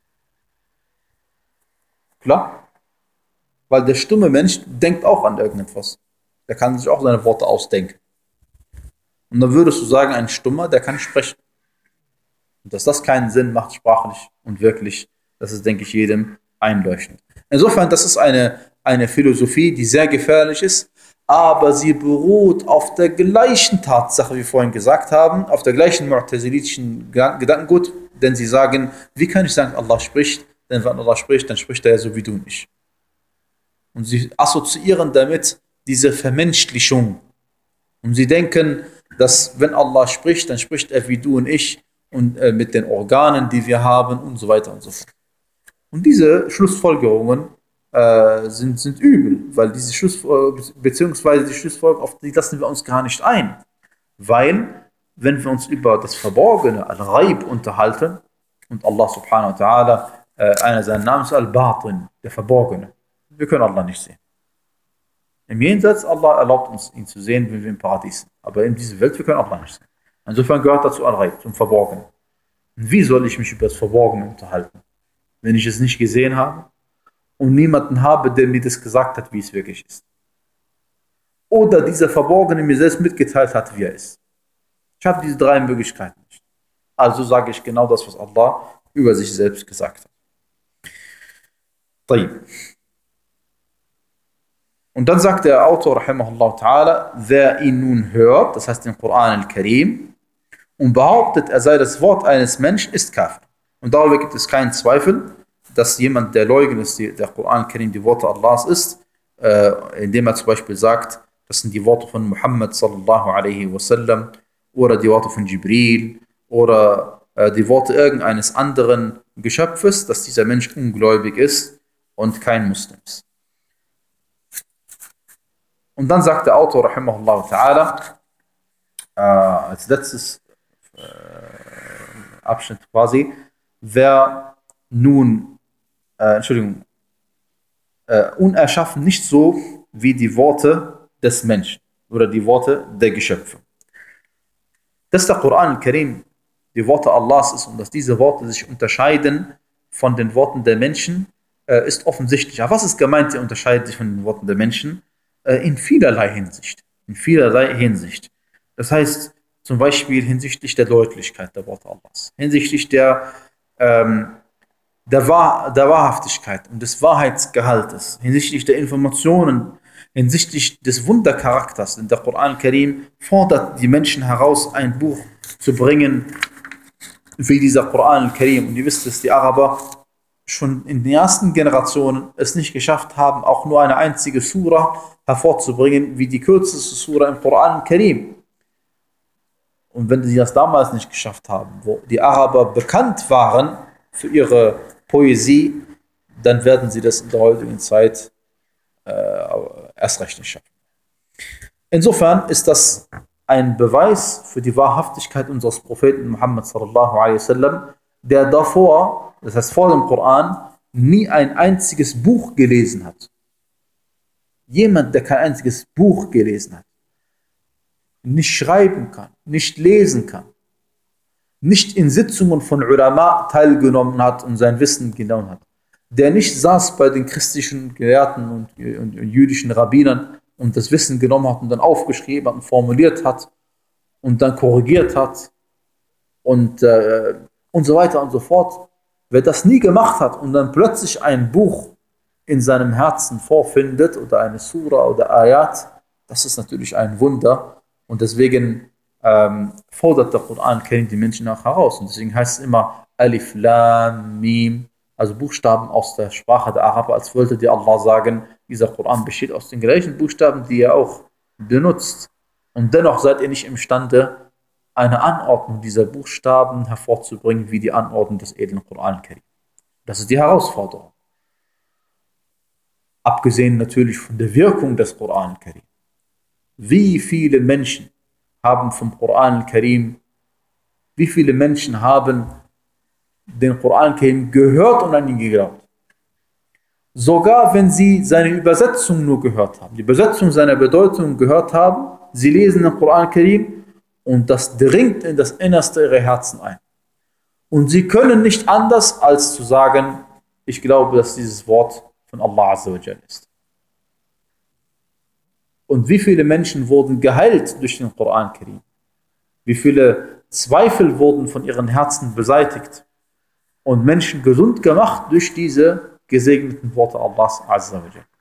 Klar? Weil der stumme Mensch denkt auch an irgendetwas. Der kann sich auch seine Worte ausdenken. Und dann würdest du sagen, ein Stummer, der kann sprechen. Und dass das keinen Sinn macht, sprachlich und wirklich, das ist, denke ich, jedem einleuchtend. Insofern, das ist eine, eine Philosophie, die sehr gefährlich ist, aber sie beruht auf der gleichen Tatsache, wie wir vorhin gesagt haben, auf der gleichen mu'tazilitischen Gedankengut, denn sie sagen, wie kann ich sagen, Allah spricht, denn wenn Allah spricht, dann spricht er ja so wie du nicht. Und sie assoziieren damit diese Vermenschlichung. Und sie denken, dass wenn Allah spricht, dann spricht er wie du und ich und äh, mit den Organen, die wir haben und so weiter und so fort. Und diese Schlussfolgerungen äh, sind, sind übel, weil diese Schlussfolgerungen, beziehungsweise die Schlussfolgerungen, auf die lassen wir uns gar nicht ein. Weil, wenn wir uns über das Verborgene, Al-Ghaib, unterhalten, und Allah subhanahu wa ta'ala, äh, einer seiner Namen ist Al-Batin, der Verborgene. Wir können Allah nicht sehen. Im Jenseits, Allah erlaubt uns, ihn zu sehen, wenn wir im Paradies sind. Aber in dieser Welt, wir können Allah nicht sehen. Insofern gehört dazu Al-Ghaib, zum Verborgenen. Und wie soll ich mich über das Verborgene unterhalten, wenn ich es nicht gesehen habe und niemanden habe, der mir das gesagt hat, wie es wirklich ist? Oder dieser Verborgene mir selbst mitgeteilt hat, wie er ist. Ich habe diese drei Möglichkeiten nicht. Also sage ich genau das, was Allah über sich selbst gesagt hat. طيب. Und dann sagt der Autor, rahimahullah ta'ala, wer ihn nun hört, das heißt den Koran al-Karim, und behauptet, er sei das Wort eines Menschen, ist Kafir. Und darüber gibt es keinen Zweifel, dass jemand, der leugnet, dass der Koran al-Karim die Worte Allahs ist, äh, indem er zum Beispiel sagt, das sind die Worte von Muhammad sallallahu alaihi wasallam, oder die Worte von Jibril, oder äh, die Worte irgendeines anderen Geschöpfes, dass dieser Mensch ungläubig ist und kein Muslim ist. Und dann sagt der Autor, rahimahullah ta'ala, äh, als letztes äh, Abschnitt quasi, wer nun, äh, Entschuldigung, äh, unerschaffen nicht so wie die Worte des Menschen oder die Worte der Geschöpfe. Dass der Koran al-Karim die Worte Allahs ist und dass diese Worte sich unterscheiden von den Worten der Menschen, äh, ist offensichtlich. Aber was ist gemeint, sie unterscheiden sich von den Worten der Menschen? In vielerlei Hinsicht. In vielerlei Hinsicht. Das heißt, zum Beispiel hinsichtlich der Deutlichkeit der Worte Allahs, hinsichtlich der, ähm, der, Wahr, der Wahrhaftigkeit und des Wahrheitsgehaltes, hinsichtlich der Informationen, hinsichtlich des Wundercharakters. Denn der Koran al-Karim fordert die Menschen heraus, ein Buch zu bringen, wie dieser Koran al-Karim. Und ihr wisst, dass die Araber schon in den ersten Generationen es nicht geschafft haben, auch nur eine einzige Sura hervorzubringen, wie die kürzeste Sura im Koran al-Karim. Und wenn sie das damals nicht geschafft haben, wo die Araber bekannt waren für ihre Poesie, dann werden sie das in der heutigen Zeit äh, erst recht nicht schaffen. Insofern ist das ein Beweis für die Wahrhaftigkeit unseres Propheten Muhammad sallallahu alaihi wasallam, der davor, das heißt vor dem Koran, nie ein einziges Buch gelesen hat. Jemand, der kein einziges Buch gelesen hat, nicht schreiben kann, nicht lesen kann, nicht in Sitzungen von Ulama teilgenommen hat und sein Wissen genommen hat, der nicht saß bei den christlichen Gelehrten und, und, und jüdischen Rabbinern und das Wissen genommen hat und dann aufgeschrieben hat und formuliert hat und dann korrigiert hat und, äh, und so weiter und so fort. Wer das nie gemacht hat und dann plötzlich ein Buch in seinem Herzen vorfindet oder eine Sura oder Ayat, das ist natürlich ein Wunder und deswegen ähm, fordert der Koran Karim die Menschen auch heraus und deswegen heißt es immer Alif, Lam, Mim, also Buchstaben aus der Sprache der Araber, als wollte dir Allah sagen, dieser Koran besteht aus den gleichen Buchstaben, die ihr auch benutzt und dennoch seid ihr nicht imstande, eine Anordnung dieser Buchstaben hervorzubringen, wie die Anordnung des edlen Koran Karim. Das ist die Herausforderung. Abgesehen natürlich von der Wirkung des Koran Karim. Wie viele Menschen haben vom Koran Karim, wie viele Menschen haben den Koran Karim gehört und an ihn geglaubt? Sogar wenn sie seine Übersetzung nur gehört haben, die Übersetzung seiner Bedeutung gehört haben, sie lesen den Koran Karim und das dringt in das Innerste ihrer Herzen ein. Und sie können nicht anders, als zu sagen, ich glaube, dass dieses Wort von Allah Azza wa Jalla ist. Und wie viele Menschen wurden geheilt durch den Koran Karim? Wie viele Zweifel wurden von ihren Herzen beseitigt und Menschen gesund gemacht durch diese gesegneten Worte Allahs Azza wa Jalla.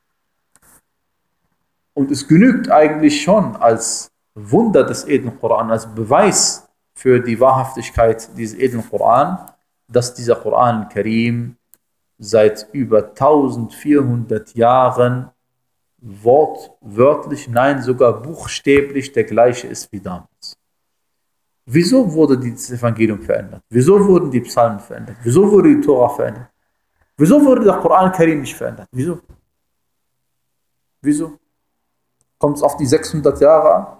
Und es genügt eigentlich schon als Wunder des edlen Koran, als Beweis für die Wahrhaftigkeit dieses edlen Koran, dass dieser Koran Karim seit über eintausendvierhundert Jahren wortwörtlich, nein, sogar buchstäblich der gleiche ist wie damals. Wieso wurde das Evangelium verändert? Wieso wurden die Psalmen verändert? Wieso wurde die Tora verändert? Wieso wurde der Koran Karim nicht verändert? Wieso? Wieso? Kommt es auf die sechshundert Jahre an?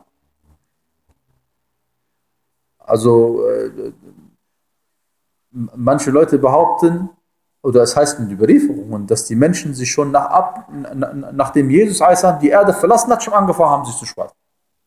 Also, äh, manche Leute behaupten, oder es heißt in den Überlieferungen, dass die Menschen sich schon nach ab, nachdem Jesus die Erde verlassen hat, schon angefangen haben, sich zu spalten.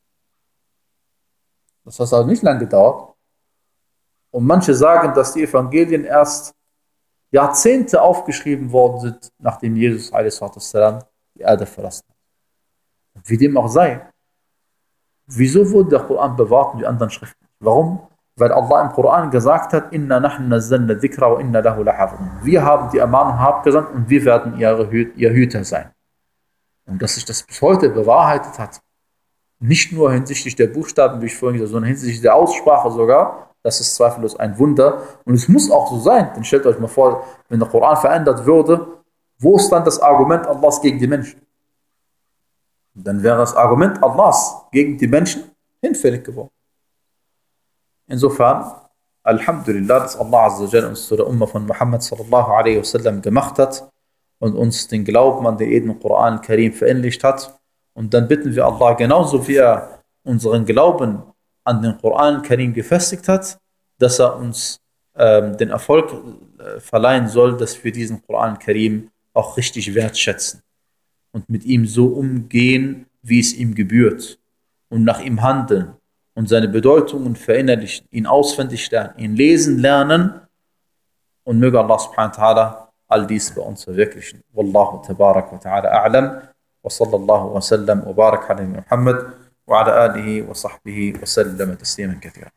Das hat also nicht lange gedauert. Und manche sagen, dass die Evangelien erst Jahrzehnte aufgeschrieben worden sind, nachdem Jesus die Erde verlassen hat. Wie dem auch sei. Wieso wurde der Koran bewahrt und die anderen Schriften? Warum? Weil Allah im Koran gesagt hat, Inna nahnu nazzalna dhikra wa inna lahu lahafidhun. Wir haben die Ermahnung herabgesandt und wir werden ihre, ihr Hüter sein. Und dass sich das bis heute bewahrheitet hat, nicht nur hinsichtlich der Buchstaben, wie ich vorhin gesagt habe, sondern hinsichtlich der Aussprache sogar, das ist zweifellos ein Wunder. Und es muss auch so sein. Denn stellt euch mal vor, wenn der Koran verändert würde, wo ist dann das Argument Allahs gegen die Menschen? Dann wäre das Argument Allahs gegen die Menschen hinfällig geworden. Insofern, Alhamdulillah, dass Allah Azza wa Jalla uns zu der Umma von Muhammad sallallahu alaihi wasallam gemacht hat und uns den Glauben an den edlen Koran Karim verinnerlicht hat. Und dann bitten wir Allah, genauso wie er unseren Glauben an den Koran Karim gefestigt hat, dass er uns ähm, den Erfolg äh, verleihen soll, dass wir diesen Koran Karim auch richtig wertschätzen und mit ihm so umgehen, wie es ihm gebührt und nach ihm handeln und seine Bedeutungen verinnerlichen, ihn auswendig lernen, ihn lesen lernen und möge Allah subhanahu wa ta'ala all dies bei uns verwirklichen. Wallahu tabarak wa ta'ala a'lam wa sallallahu wa sallam wa barak ala Muhammad wa ala alihi wa sahbihi wa sallam tasliman kathira.